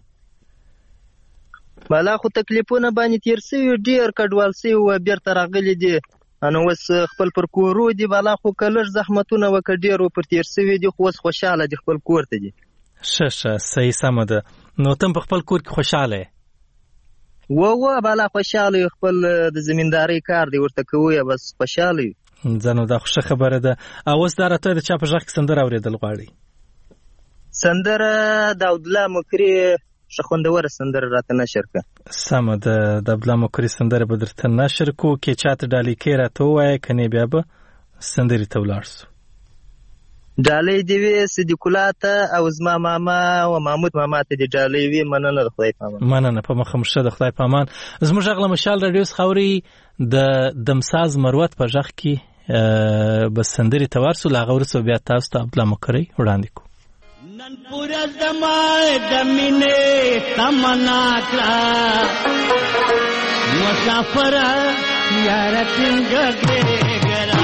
Speaker 13: بالا خو تکلیفونه باندې تېر سوي ډېر کډوال سوي وه بېرته راغلي دي، نو اوس خپل پر کورو دي. بالا خو که لږ زحمتونه وکړه ډېر ور پر تېر سوي دي، خو اوس خوشحاله دي خپل کور ته دي.
Speaker 1: ښه ښه، صحیح، سمه ده. نو ته په خپل کور کې خوشحاله یې؟
Speaker 13: و و بالا خوشحاله یو، خپل د زمیندارۍ کار دی ورته کوو یا بس خوشحاله یو.
Speaker 1: ځه نو دا خو ښه خبره ده. او اوس دا راته د چا په غږ کې سندره اورېدل غواړئ؟
Speaker 13: سندره د عبدالله مکري ښه خوندوره سندره راته نشر کړه.
Speaker 1: سمه ده، د عبدالله مکري سندره به درته نشر کړو. کې چاته ډالۍ کې راته ووایه، کنې بیا به سندرې ته ولاړ سو.
Speaker 13: ډالۍ دې وي صدیق الله ته او زما ماما او محمود ماما ته دې ډالۍ وي. مننه، د خدای په امان.
Speaker 1: مننه، په مخه مو شه، د خدای په امان. زموږ غږ له مشال راډیو څخه اورئ. د دمساز مروت په غږ کې به سندرې ته ورسو، له هغه وروسته بیا تاسو ته عبدالله مکري وړاندې کړو.
Speaker 14: نن پورا زمای د مینې تمنا کړه مسافر یار څنګه ګرا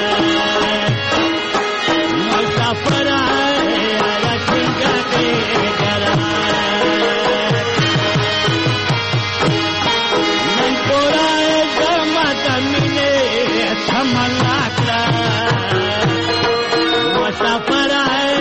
Speaker 14: مسافر یار څنګه ګرا نن پورا زمای د مینې تمنا کړه مسافر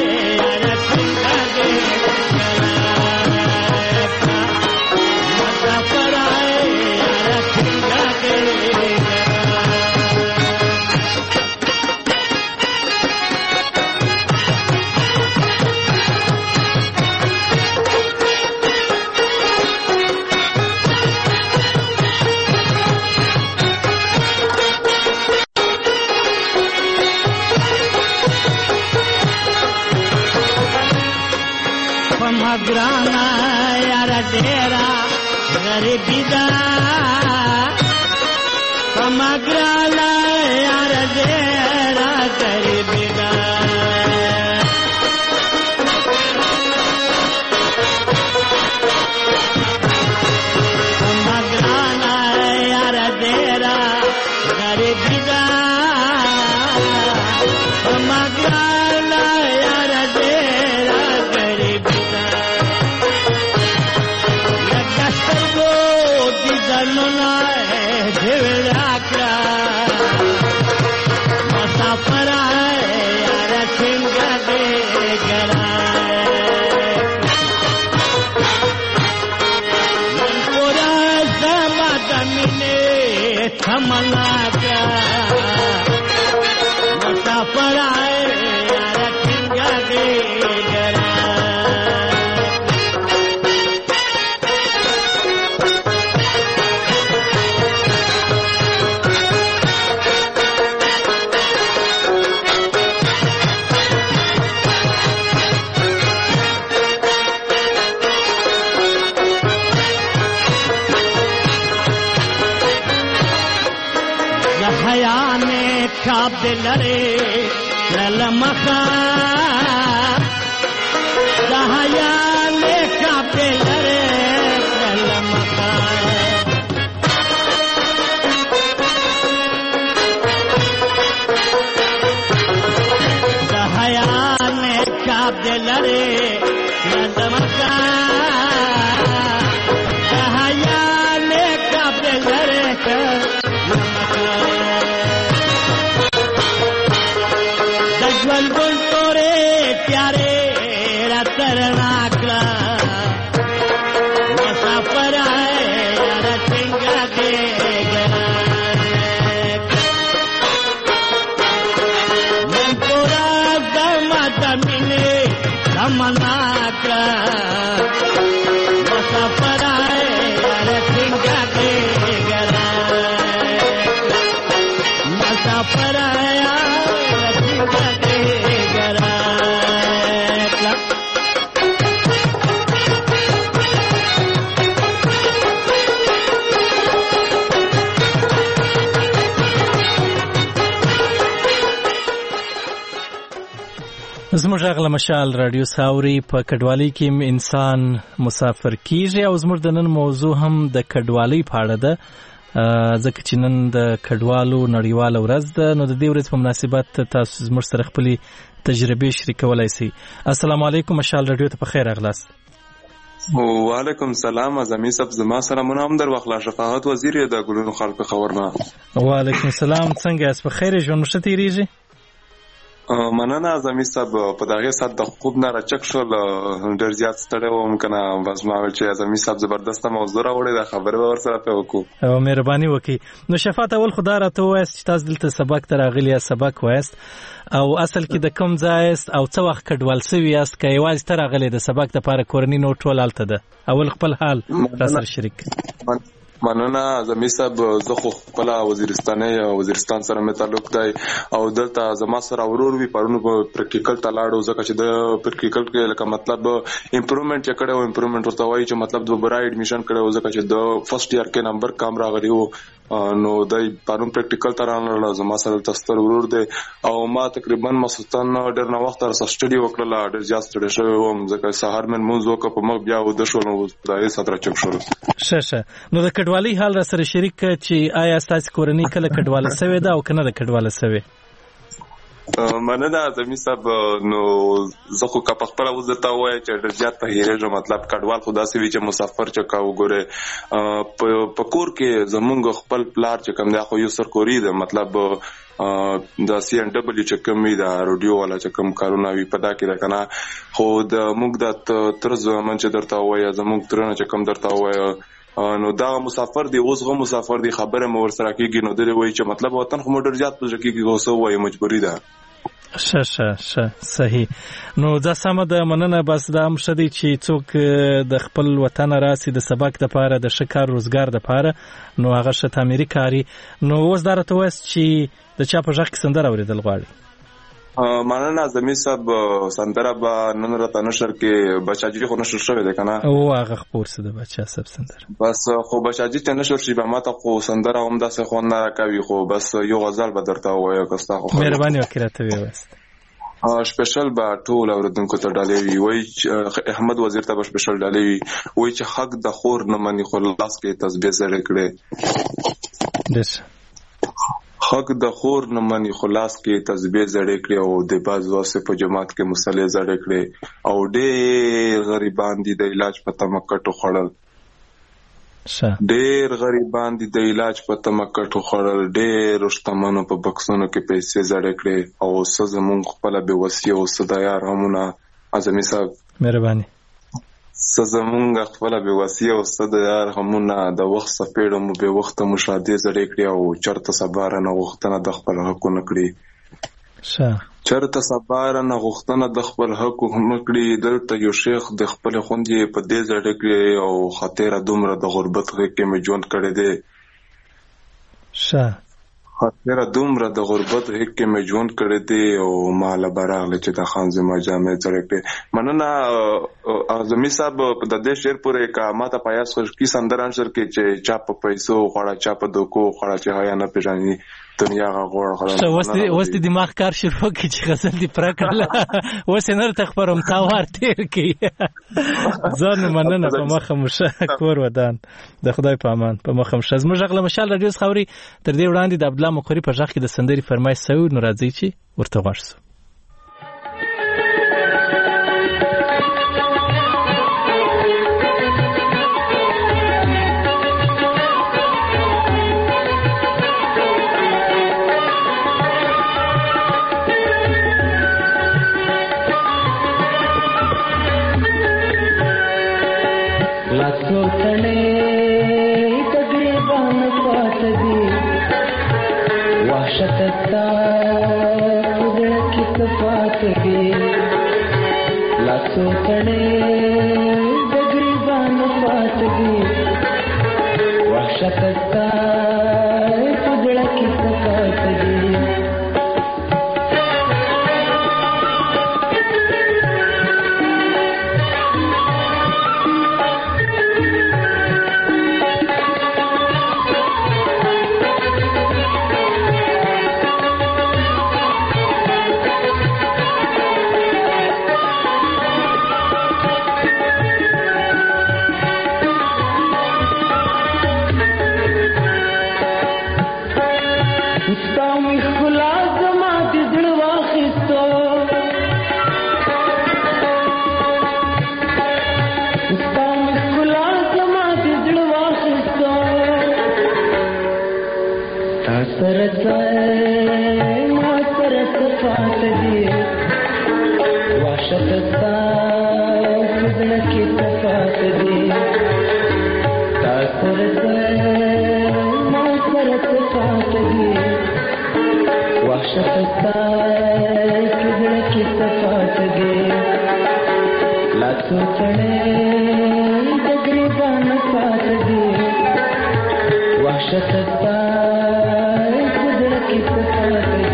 Speaker 14: گرانا یار ډیرا غریبی دا کما گرانا یار ډیرا غریبی دا کما گرانا یار ډیرا غریبی دا کما گرانا یار ډیرا غریبی دا نونا جھوڑا کیا مسافر یار څنګه دې ګرا نن پورا زما د مینې تمنا کیا مسافر یار څنګه دې ګرا خواب دلره للمخا دهیا لیکا دلره للمخا دهیا لیکا دلره للمخا دهیا لیکا دلره للمخا ژوند ګل تورې پیارې را ترنا کړه مسافر یار څنګه دې ګرا نن پورا زما د مینې تمنا کړه مسافر یار څنګه دې ګرا पराया गरा
Speaker 1: زموږ غل مشال رادیو ساوري په کډوالۍ کې انسان مسافر کیږي او زموږ د نن موضوع هم د کډوالۍ په اړه ده ځکه چې نن د کډوالو نړیواله ورځ ده نو د دې ورځې په مناسبت تاسو زموږ سره خپلې تجربې شریکولی شئ. السلام علیکم مشال رادیو ته په خیر راغلاست.
Speaker 15: وعلیکم السلام اعظمي صاحب زما سره مون هم در وخلا شفاعت وزیر د ګلونو خلق خبرنا.
Speaker 1: وعلیکم السلام څنګه یاست په خیر ژوند مو ښه تیریږي؟
Speaker 15: مننه اعظمي صاحب په دغه سات د خوب نه راچک شول ډېر زیات ستړی وم کنه بس ما ویل چې اعظمي صاحب زبردست موضوع راوړی دا خبره ور سره په وکړو
Speaker 1: او مهرباني وکړي. نو شفاعت اول خدا راته وایست چې تاسو دلته سبق ته راغلی یا سبق وایست او اصل کې د کوم ځای است او څه وخت کډوال سوي یاست که یوازې ته راغلی د سبق لپاره کورنۍ نو ټول هلته ده؟ اول خپل حال را سره شریک.
Speaker 15: مننه اعظمي صاحب زه خو خپل وزیرستاني وزیرستان سره مې تعلق دی او دلته زما سره ورور وی پرونو په پریکټیکل تلاړو ځکه چې د پریکټیکل کې لکه مطلب امپروومنت چې کړو امپروومنت ورته وایي چې مطلب د برای اډمیشن کړو ځکه چې د فرست ایئر کې نمبر کم راغلی وو نو دای پرون پریکټیکل ترانه زما سره تستر ورور دی او ما تقریبا مسلطان ډېر نه وخت سره سټډي وکړل ډېر زیات ستړي شوی وم ځکه سهار من مونږ وکړ په مخ بیا و د شو نو دای ساتره چک شو.
Speaker 1: شه شه نو د کډوالۍ حال را سره شریک چې آیا تاسو کورنۍ کله کډواله سوي ده او کنه د کډواله سوي؟
Speaker 15: مننه اعظمي صاحب نو زه خو که په خپله اوس درته ووایه چې ډېر زیات په هیرېږم مطلب کډوال خو داسې وي چې مسافر چې که وګورې په کور کې زمونږ خپل پلار چې کوم دی خو یو سرکوري ده مطلب د سی ان ډبلیو چې کوم وي د روډیو والا چې کوم کارونه وي په دا کې ده که نه خو د موږ د تر زمن چې درته ووایه زموږ ترونه چې کوم درته ووایه نو دا مسافر دی اوس غو مسافر دی خبره مو ور سره کېږي نو درې وایي چې مطلب وطن خو مو ډېر زیات پزړه کېږي اوس وایي مجبوري ده.
Speaker 1: شه شه شه صحیح. نو دا سمه ده مننه بس دا هم ښه دی چې څوک د خپل وطن راسي د سبق دپاره د ښه کار روزګار دپاره نو هغه ښه تعمیري کاري. نو اوس دا راته وایست چې د چا په غږ کې سندره اورېدل غواړي؟
Speaker 15: مننه اعظمي صاحب سندره به نن راته نشر کې بچاجي خو نشر شوی دی که نه
Speaker 1: او هغه خپور څه د بچا صاحب سندره
Speaker 15: بس خو بچاجي ته نشر شي به ما ته خو سندره هم داسې خوند نه راکوي خو بس یو غزل به درته ووایه که ستا خو
Speaker 1: مهرباني وکړې راته ویوایست.
Speaker 15: سپیشل به ټول اوریدونکو ته ډالۍ وي وایي احمد وزیر ته به سپیشل ډالۍ وي وایي چې حق د خور نه مني خو لاس کې تسبیح زړې کړې
Speaker 1: ډېر
Speaker 15: حق د خور نه مني خلاص کې تسبیح زړې کړې او د باز واسه په جماعت کې مصلی زړې کړې او ډېر غریبان دي د علاج په تمکټو خړل ډېر غریبان دي د علاج په تمکټو خړل ډېر شتمنو په بکسونو کې پیسې زړې کړې او سزا مونږ خپل به وصیه او صدايار همونه اعظمي صاحب
Speaker 1: مهرباني
Speaker 15: سزا مونږ خپل به وصیه او صدايار همونه د وخت سپېړو مو به وخت مشاهده زړې کړې او چرته سبار نه غوښتنه د خپل حق نه کړې
Speaker 1: شه
Speaker 15: چرته سبار نه غوښتنه د خپل حق نه کړې دلته یو شیخ د خپل خوندې په دې زړې کړې او خاطر دومره د غربت کې مې ژوند کړې دي
Speaker 1: شه
Speaker 15: خاطر دومره د غربت کې مې ژوند کړې دي او مال براغله چې د خان زما جامې زړې کړې. مننه اعظمي صاحب د دې شعر پورې کا ماته پیاس خوش کی سندران شر کې چې چا په پیسو خړه چا په دوکو خړه چې هيا نه پیژني دنیا غوړ خړه
Speaker 1: وستي وستي دماغ کار شروع کی چې غزل دی پرکړه وسه نر تخبرم تا ورته کی ځان مننه په مخه مشه کور ودان د خدای په امان په مخه مشه زموږ غل مشال رادیو خوري تر دې وړاندې د عبد الله مخوري په ځخ کې د سندري فرمایش سوي نو راځي چې ورته ورسو.
Speaker 16: شتتا خدای کی صفات دی لاسو کړه د غریبانو فات دی وحشتتا خدای کی صفات دی وحشت ستا کزړه کې صفات دي لا سوچنه د ګریبان پات دي وحشت ستا کزړه کې صفات دي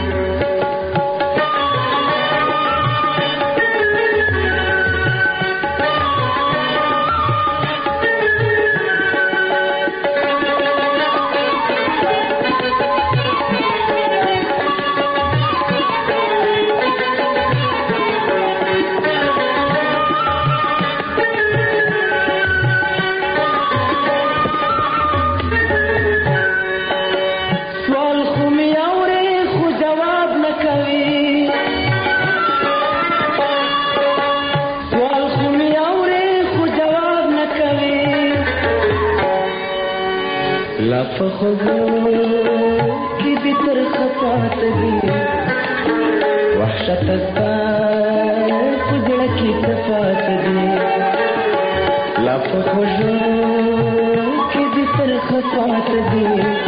Speaker 16: فخذو کی بتر خطات دی وحشت ستا کجڑ کی صفات دی لا فخذو کی بتر خطات دی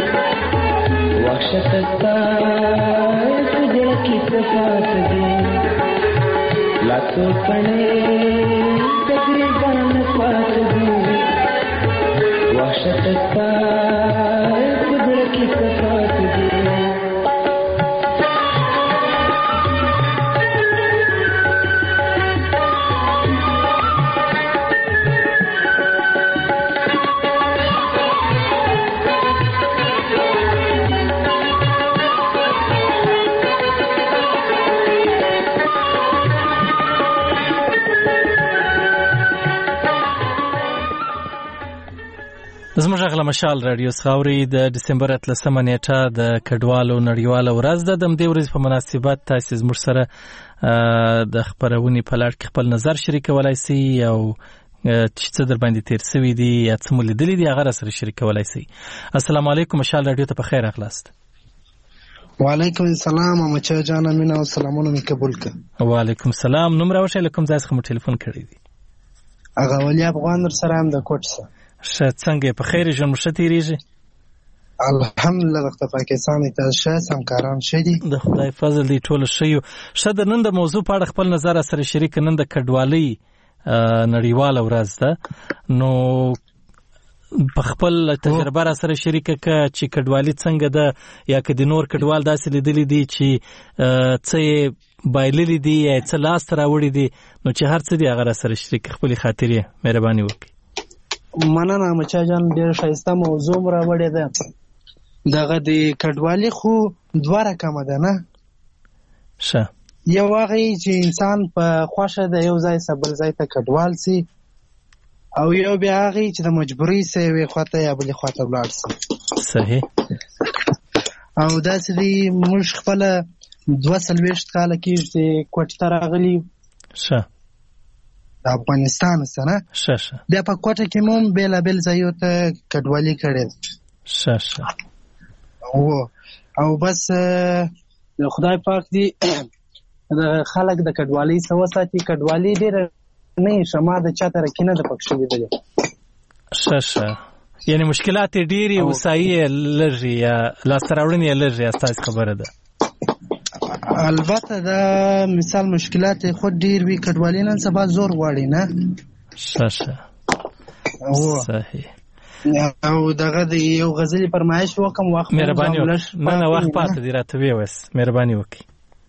Speaker 16: وحشت ستا کجڑ کی صفات دی لا سوچنے تقریباً فات دی وحشت ستا
Speaker 1: زموږ غلا مشال رادیو خاوري د دسمبر اتلسمه نیټه د کډوالو نړیواله ورځ ده. د دې ورځې په مناسبت تاسو زموږ سره د خبرونې په لړ کې خپل نظر شریکولای شئ او چې څه در باندې تیر شوی دی یا څه مو لیدلی دی هغه سره شریکولای شئ. السلام علیکم مشال رادیو ته په خیر اغلاست.
Speaker 17: وعلیکم السلام مچا جان امینه او سلامونه می قبول ک.
Speaker 1: وعلیکم السلام. نوم راوښه لکم ځای څخه مو ټلیفون کړی دی.
Speaker 17: هغه ولی افغان در سره هم د کوټ سره.
Speaker 1: شه څنګه په خیر ژوند مشه تیریږي؟
Speaker 17: الحمدلله د پاکستان ته شه سمکاران شدي
Speaker 1: د خدای فضل دی ټول شیو. شه د نن د موضوع په اړه خپل نظر سره شریک. نن د کډوالۍ نړیواله ورځ ده نو په خپل تجربه را سره شریک ک چې کډوالۍ څنګه ده یا که د نور کډوال داسې لیدلی دي چې څه بایللی دي یا څه لاس راوړي دي نو چې هر څه دی هغه را سره شریک خپل خاطرې مهرباني وکړي.
Speaker 17: مننه مچا جان ډېر ښایسته موضوع مو راوړې ده. دغه د کډوالۍ خو دوه رقمه ده نه
Speaker 1: ښه
Speaker 17: یو هغه چې انسان په خوښه د یو ځای څخه بل ځای ته کډوال سي او یو بیا هغه چې د مجبورۍ سره یوې خواته یا بلې خواته ولاړ سي.
Speaker 1: صحیح.
Speaker 17: او داسې دی موږ خپله دوه څلوېښت کاله کېږي چې کوټې ته راغلي
Speaker 1: ښه
Speaker 17: د افغانستان څخه
Speaker 1: ښه ښه
Speaker 17: بیا په کوټه کې مو بېلابېل ځایو ته کډوالي کړې
Speaker 1: ښه ښه
Speaker 17: او او بس د خدای پاک دی د خلک د کډوالۍ څخه وساتي. کډوالي ډېره نه شما د چا تر کې نه د پکښې لیدلې
Speaker 1: ښه ښه یعنی مشکلات ډېرې وسایي لږې یا لاسته راوړنې یې لږې ستاسې خبره ده.
Speaker 17: البته دا مثال مشکلات خود ډیر وی کډوالۍ نن سبا زور غواړي نه
Speaker 1: ښه ښه صحیح.
Speaker 17: او دغه د یو غزلې فرمایش وکم وخت
Speaker 1: مهرباني وکړه. نه نه وخت پاتې دی راته وی وس مهرباني وکړي.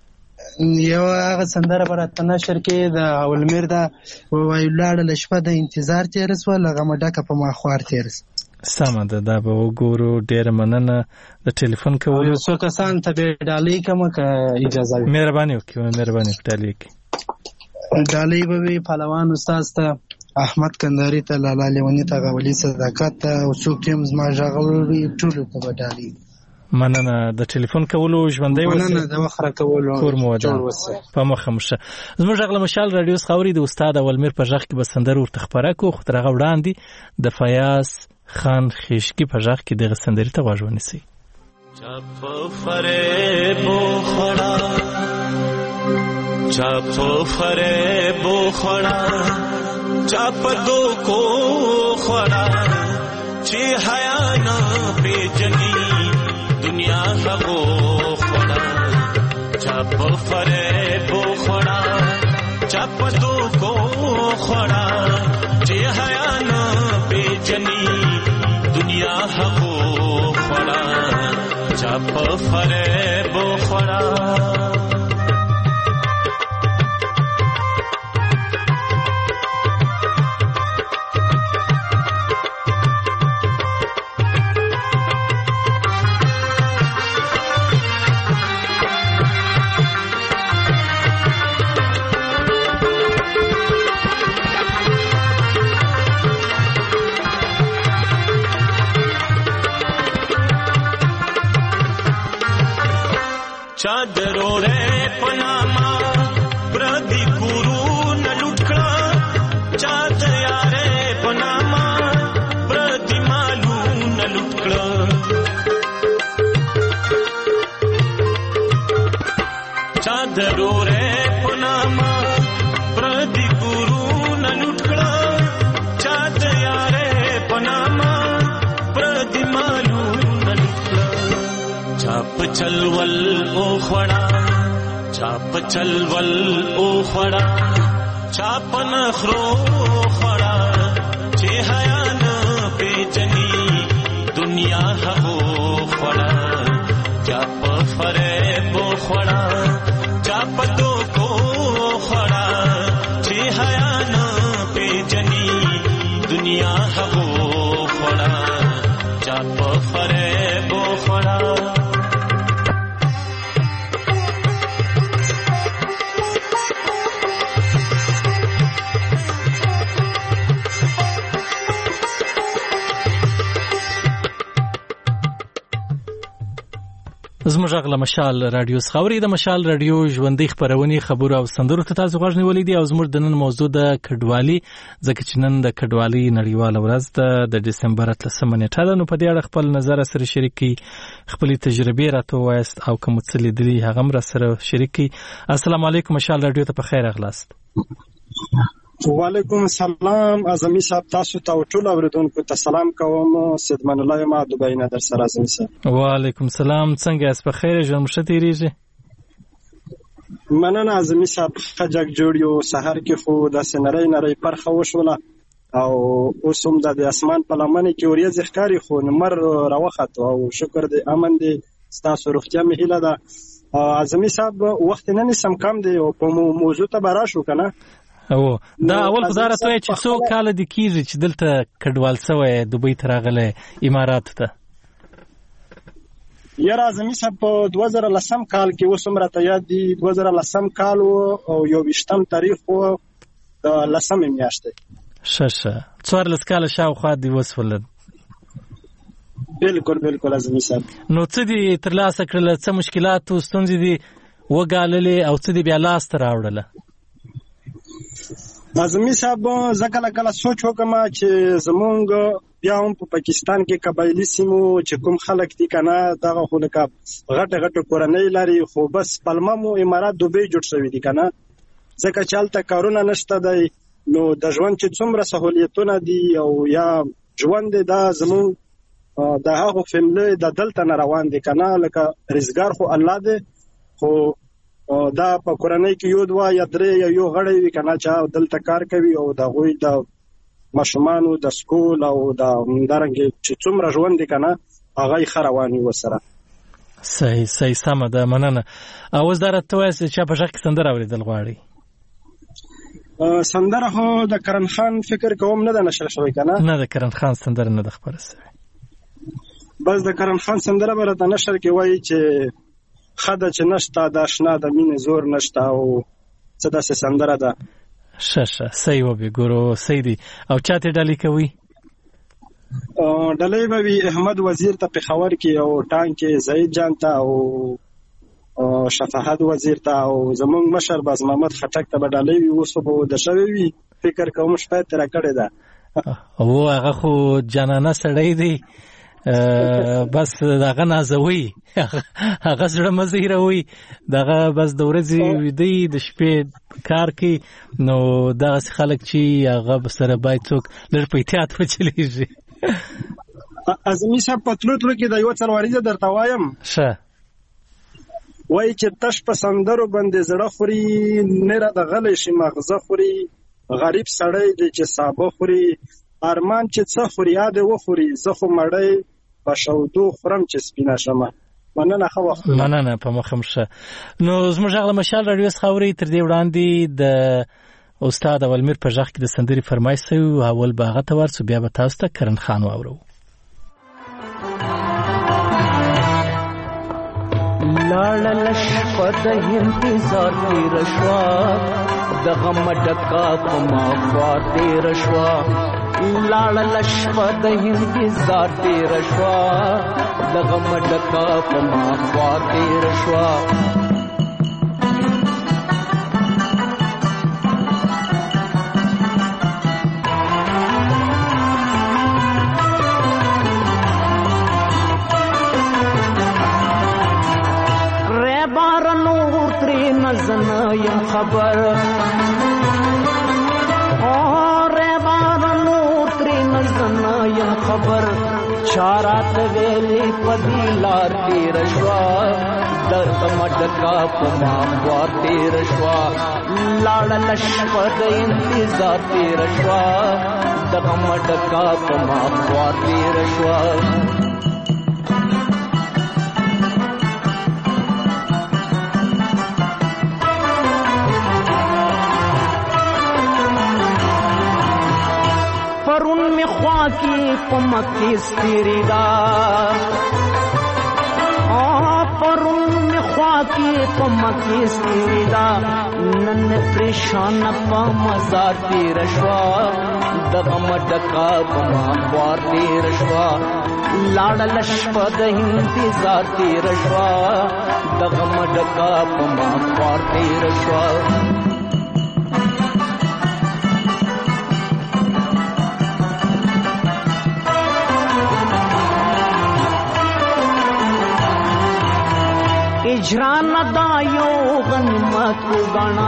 Speaker 17: یو هغه سندره برات نشر کې د اولمیر دا وای لاړه لشپه د انتظار تیر سو لغه ډکه په ماخوار تیر
Speaker 1: سمه ده. دا به وګورو. ډېره مننه د ټلیفون کولو.
Speaker 17: یو څو کسان ته به ډالۍ کوم که اجازه وي
Speaker 1: مهرباني وکړئ مهرباني وکړئ ډالۍ وکړئ.
Speaker 17: ډالۍ به وي پهلوان استاد ته احمد کندهاري ته لالا لیوني ته غولي صداقت ته او څوک چې زما ژغل وي ټولو ته به ډالۍ.
Speaker 1: مننه د ټلیفون کولو ژوندۍ
Speaker 17: وسه مننه د وخت راکولو
Speaker 1: کور مو ودان په مخه مشه. زموږ غلا مشال رادیو خاوري د استاد اولمیر په ژغ کې به سندر ورته خبره کو خو ترغه وړاندې د فیاض خان خشکی په ژغ کې دغه سندري ته غوږ ونیسي.
Speaker 18: چپ فریب خوړا چپ فریب خوړا چپ دو کو خوړا چې حیا نه پیجنی دنیا هغه خوړا چپ فریب خوڑا چپ دو کو خوڑا چی حیان بے جنی دنیا حقو خوڑا چپ فریب خوڑا चादरो रे पनामा प्रदी गुरु न लुटका चादया रे पनामा प्रदी मालू न लुटका चादरो रे पनामा प्रदी गुरु न लुटका चादया रे पनामा प्रदी मालू न लुटका चाप चलवल ओ खड़ा चाप चलवल ओ खड़ा चाप नखरो खड़ा चे हयान बेजनी दुनिया हो खड़ा चाप फरेब खड़ा चाप दो को खड़ा चे हयान बेजनी दुनिया हो खड़ा चाप फरेब खड़ा
Speaker 1: زموږ غل مشال رادیو خبري د مشال رادیو ژوندۍ خبرونه خبرو او سندرو ته تاسو غوښنی ولیدي او زموږ د نن موضوع د کډوالي ځکه چې نن د کډوالي نړیواله ورځ ده د دسمبر اتلسمه نیټه ده نو په دې اړه خپل نظر سره شریکي خپل تجربه راته وایست او کوم څه لیدلي هغه هم را سره شریکي. السلام علیکم مشال رادیو ته په خیر اغلاست.
Speaker 19: وعلیکم السلام اعظمي صاحب تاسو ته ټول اوریدونکو ته سلام کوم. سیدمن الله ما دوبای نه در سره اعظمي صاحب.
Speaker 1: وعلیکم السلام څنګه اس په خیر ژوند مشه تیریږي؟
Speaker 19: مننه اعظمي صاحب خجک جوړ یو سحر کې خو د سنري نری پرخه وشوله او اوس هم د اسمان په لمنه کې اوریځ ښکاری خو نمر راوخت او شکر دې امن دې تاسو روغتیا مې هیله ده. اعظمي صاحب وخت نه نسم کم دی او په موضوع ته براشو کنه
Speaker 1: او دا اول خدای ته چې څو کال د کیږي چې دلته کډوال سوی دوبۍ ته راغله امارات ته.
Speaker 19: یاره اعظمي صاحب په دوه زره لسم کال کې اوس هم راته یاد دي دوه زره لسم کال او یو ویشتم تاریخ و د لسمې میاشتې.
Speaker 1: ښه ښه څوارلس کاله شاوخوا دې وسولد.
Speaker 19: بالکل بالکل اعظمي صاحب.
Speaker 1: نو څه دې ترلاسه کړل؟ څه مشکلات او ستونزې دې وګاللې او څه دې بیا لاسته راوړله؟
Speaker 19: اعظمي صاحب زه کله کله سوچ وکم چې زمونږ بیا هم په پاکستان کې قبایلي سیمو چې کوم خلک دي کنه دغه خو لکه غټه غټه کورنۍ لري خو بس پلمه مو امارات دوبۍ جوړ شوی دي کنه ځکه چې هلته کارونه نشته دی نو د ژوند چې څومره سهولیتونه دي او یا ژوند دا زمونږ د هغو فیملی د دلته نه روان دي کنه لکه رزګار خو الله دی خو دا په کورنۍ کې یو دوا یا درې یا یو غړی وي کنه چې دلته کار کوي او د غوی د ماشومانو د سکول او د دارنګ چې څومره ژوند دي کنه هغه یې خرواني وسره.
Speaker 1: صحیح صحیح سم ده مننه. اوس درته وایي چې په شک سندره اوریدل غواړي.
Speaker 19: سندره هو د کرن خان فکر کوم نه د نشر شوی کنه
Speaker 1: نه د کرن خان سندره نه د خبره سوی
Speaker 19: بس د کرن خان سندره بر د نشر کې وایي چې خدا چې نشته د آشنا د مینې زور نشته او څه داسې سندره ده.
Speaker 1: ښه ښه صحیح وبې ګورو صحیح دي. او چا ته ډالۍ کوي؟
Speaker 19: ډالۍ به وي احمد وزیر ته پېښور کې او ټانک کې زید جان ته او شفاعت وزیر ته او زمونږ مشر باز محمد خټک ته به ډالۍ وي. اوس به د شوی وي فکر کوم شپه تر کړه ده
Speaker 1: او هغه خو جانانه سړی دی بس دغه نازوي هغه سره مزیروي دغه بس د ورځې ویدي د شپې کار کوي نو دغه خلک چې هغه سره باید څوک لږ په احتیاط وچلیږي.
Speaker 19: اعظمي صاحب په تلو تلو کې د یو څلوریزه درته وایم
Speaker 1: ښه
Speaker 19: وایي چې تش په سندرو باندې زړه خوري نره د غلی شي مغزه خوري غریب سړی دی چې سابه خوري ارمان چې څه خوري یاد وخوري زه خو مړی په شودو خورم چې سپینه شمه. مننه ښه وخت.
Speaker 1: مننه په مخه مشه. نو زموږ غږ له مشال راډیو څخه اورئ. تر دې وړاندې د استاد اولمیر په غږ کې د سندرې فرمایش سوی و. اول به هغه ته ورسو بیا به تاسو ته کرن خان واورو.
Speaker 14: لاړه شپه د انتظار تېره شوه د غم ډکه په ما خوا تېره شوه لاړه شپه د انتظار تېره شوه د غم ډکه په ما خوا تېره شوه زنا یم خبر اور بار نور ترین زنا یم خبر چارات ویلی پدی لار تیر شوا درد مڈکا پما خوار تیر شوا لاڑ لشپد انتظار تیر شوا درد مڈکا پما خوار تیر شوا की पमकी स्थिरिदा परुन ख्वाकी पमकी स्थिरिदा नन परेशान प मजा तीरशवा दगम डका पमा ख्वार तीरशवा लाड़ लशपद इंतजार तीरशवा दगम डका पमा ख्वार तीरशवा इजरान दायो गनीमत गणा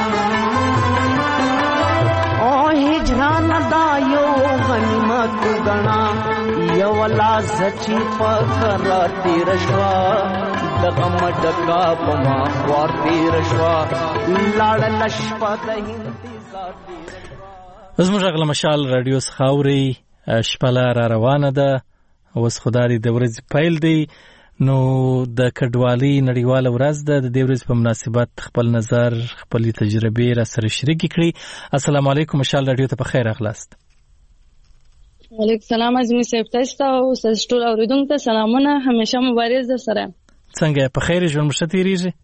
Speaker 14: ओ हिजरान दायो गनीमत गणा यवला सची पकर तीरशवा दगम डका पमा ख्वार तीरशवा लाड़ लशपद इंतजार
Speaker 1: زموږ غږ له مشال راډیو څخه اورئ. شپه را روانه ده. اوس خدای د ورځې پیل دی. نو د کډوالۍ نړیواله ورځ ده. د دې ورځې په مناسبت خپل نظر خپل تجربې را سره شریک کړئ. السلام علیکم. مشال راډیو ته په خیر راغلاست.
Speaker 20: وعلیکم السلام. ازمي صاحب تاسو ته او تاسو ټول اوریدونکو ته سلامونه. همیشه مبارز در سره.
Speaker 1: څنګه په خیر ژوند مو تیریږي؟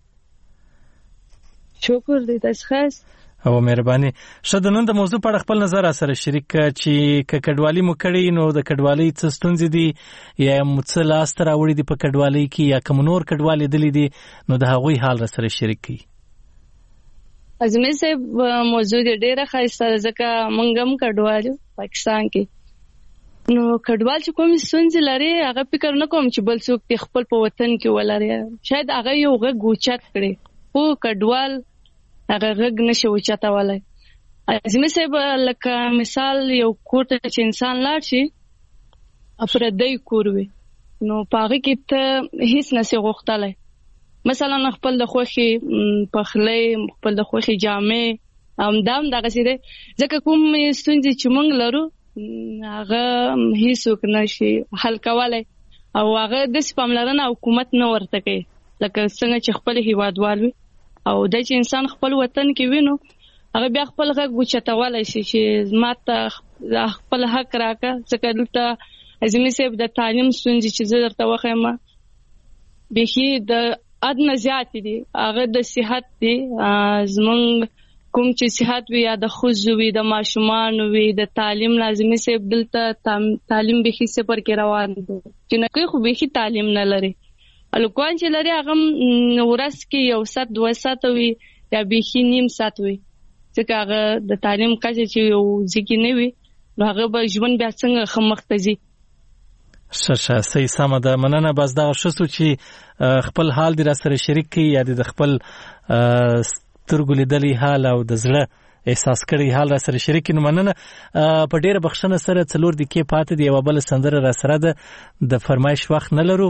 Speaker 20: شکر دې تاسو خاص
Speaker 1: او مهرباني. شته نن د موضوع په اړه خپل نظر را سره شریک چې کډوالۍ مو کړی نو د کډوالۍ څه ستونزې دي یا مڅ لاس تر راوړي دي په کډوالۍ کې یا کوم نور کډوالۍ دي دي نو د هغوی حال را سره شریک کړي.
Speaker 20: ازمي صاحب موضوع ډیره خاصه ځکه مونږ هم کډوالو پاکستان کې نو کډوال چې کوم ستونزې لري هغه فکر نه کوم چې بل څوک خپل په وطن کې ولري. شاید هغه یو غږ اوچت کړي خو کډوال هغه غږ نشي اوچتولای. ازمي صاحب لکه مثال یو کور ته چې انسان لاړ شي افردی کور وي نو پاغه کې ته هیڅ نشي غوښتلای. مثلا خپل د خوخي پخلې خپل د خوخي جامې امدام دغه سي دي ځکه کوم ستونزې چې مونږ لرو هغه هیڅوک نشي حل کولای او هغه د سپملرنه حکومت نه ورته کوي لکه څنګه چې خپل هیوادوال وي او د چې انسان خپل وطن کې وینو هغه بیا خپل غږ وچتولای شي چې ماته خپل حق راکا ځکه دلته ازمي صاحب د تعلیم ستونزې چې زه درته وایم به د ادنه زیات دي هغه د صحت دي زمونږ کوم چې صحت وي یا د خوځو وي د ماشومان وي د تعلیم لازمي صاحب دلته تعلیم به هیڅ پر کې روان دي چې نه کوي خو به هیڅ تعلیم نه لري. الکوان چې لري هغه ورځ کې یو سات دوه سات وي یا به هیڅ نیم سات وي ځکه هغه د تعلیم کچه چې یو ځکه نه وي نو هغه به ژوند بیا څنګه خمختزي.
Speaker 1: ششه سي سم ده. مننه. بس دا شسو چې خپل حال دې را سره شریک کړي یا د خپل سترګو لیدلې حال او د زړه احساس کړي حال را سره شریک نو مننه. په ډیره بخښنه سره څلور دقیقې پاتې دی یو بل سندره را سره ده د فرمایش وخت نه لرو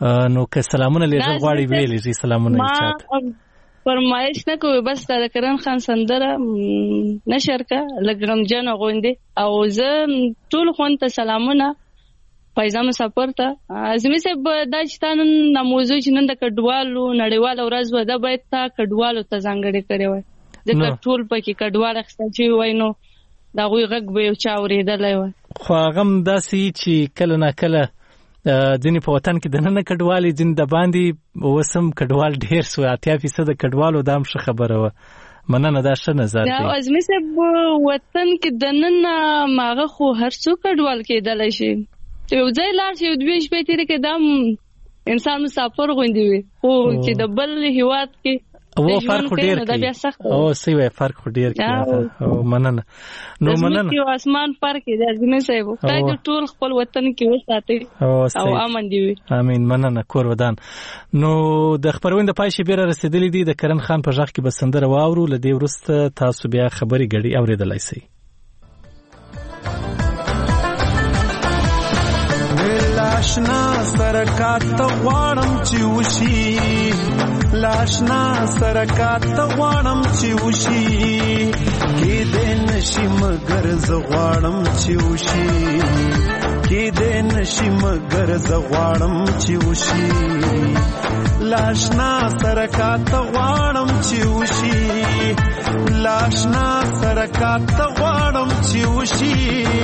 Speaker 1: نو که سلامونه لېږل غواړي ویې لېږي سلامونه یې چاته
Speaker 20: فرمایش نه کوي بس د کرن خان سندره نشر کا لږ غمجنه غوندې او زه ټول خوند ته سلامونه فایزه مسافر ته اعظمي صاحب دا چې تا نن موضوع چې نن د کډوالو نړیواله ورځ وه دا باید تا کډوالو ته ځانګړې کړې وای ځکه ټول پکې کډوال اخیستل شوي وای نو د هغوی غږ به یو چا اورېدلی وای
Speaker 1: خو هغه هم داسې چې کله نا کله ځینې په وطن کې دننه کډوالي ځینې د باندې اوس هم کډوال ډېر سوی اتیا فیصده کډوالو دا هم ښه خبره وه مننه دا ښه نظر دی
Speaker 20: اعظمي صاحب وطن کې دننه هغه خو هر څوک کډوال کېدلی شي یو ځای لاړ شي یو دوې شپې تېرې کړې دا انسان مسافر غوندې وي خو چې د بل هېواد کې
Speaker 1: او فرق خو ډېر کوي او سی وای فرق خو ډېر کوي او مننه نو مننه
Speaker 20: د اسمان فرق دی اعظمي صاحب خدای دې ټول خپل وطن کې وساتي او امن دی وي
Speaker 1: امين مننه کور ودان نو د خبرونه د پای شي بیره رسیدلې دي د کرن خان په ځخ کې بسندره واورو لدی ورسته تاسو بیا خبري غړي اوریدلای شئ
Speaker 12: لاشنا سرکات غواړم چې وشي لاشنا سرکات غواړم چې وشي کې دې نشي مگر زه غواړم چې وشي کې دې نشي مگر زه غواړم چې وشي لاشنا سرکات غواړم چې وشي لاشنا سرکات غواړم چې وشي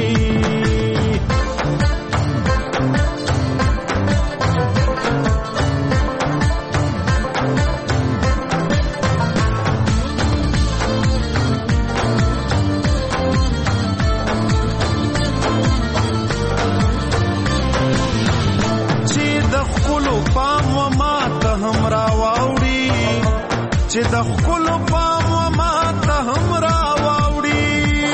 Speaker 12: چې د خپل پام و ما ته هم راوړي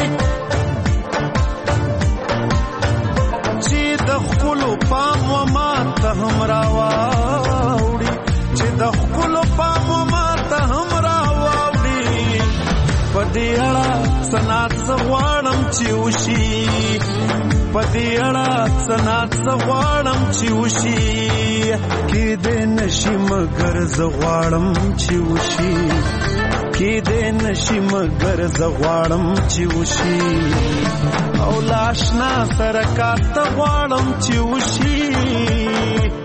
Speaker 12: چې د خپل پام و ما ته هم راوړي چې د خپل پام و ما ته هم راوړي په دې اړه سنات غواړم چې وشي په دې اړه سنات غواړم چې وشي کې دې نشي مگر زه غواړم چې وشي کې دې نشي مگر زه غواړم چې وشي او لاشنا سره کاته غواړم چې وشي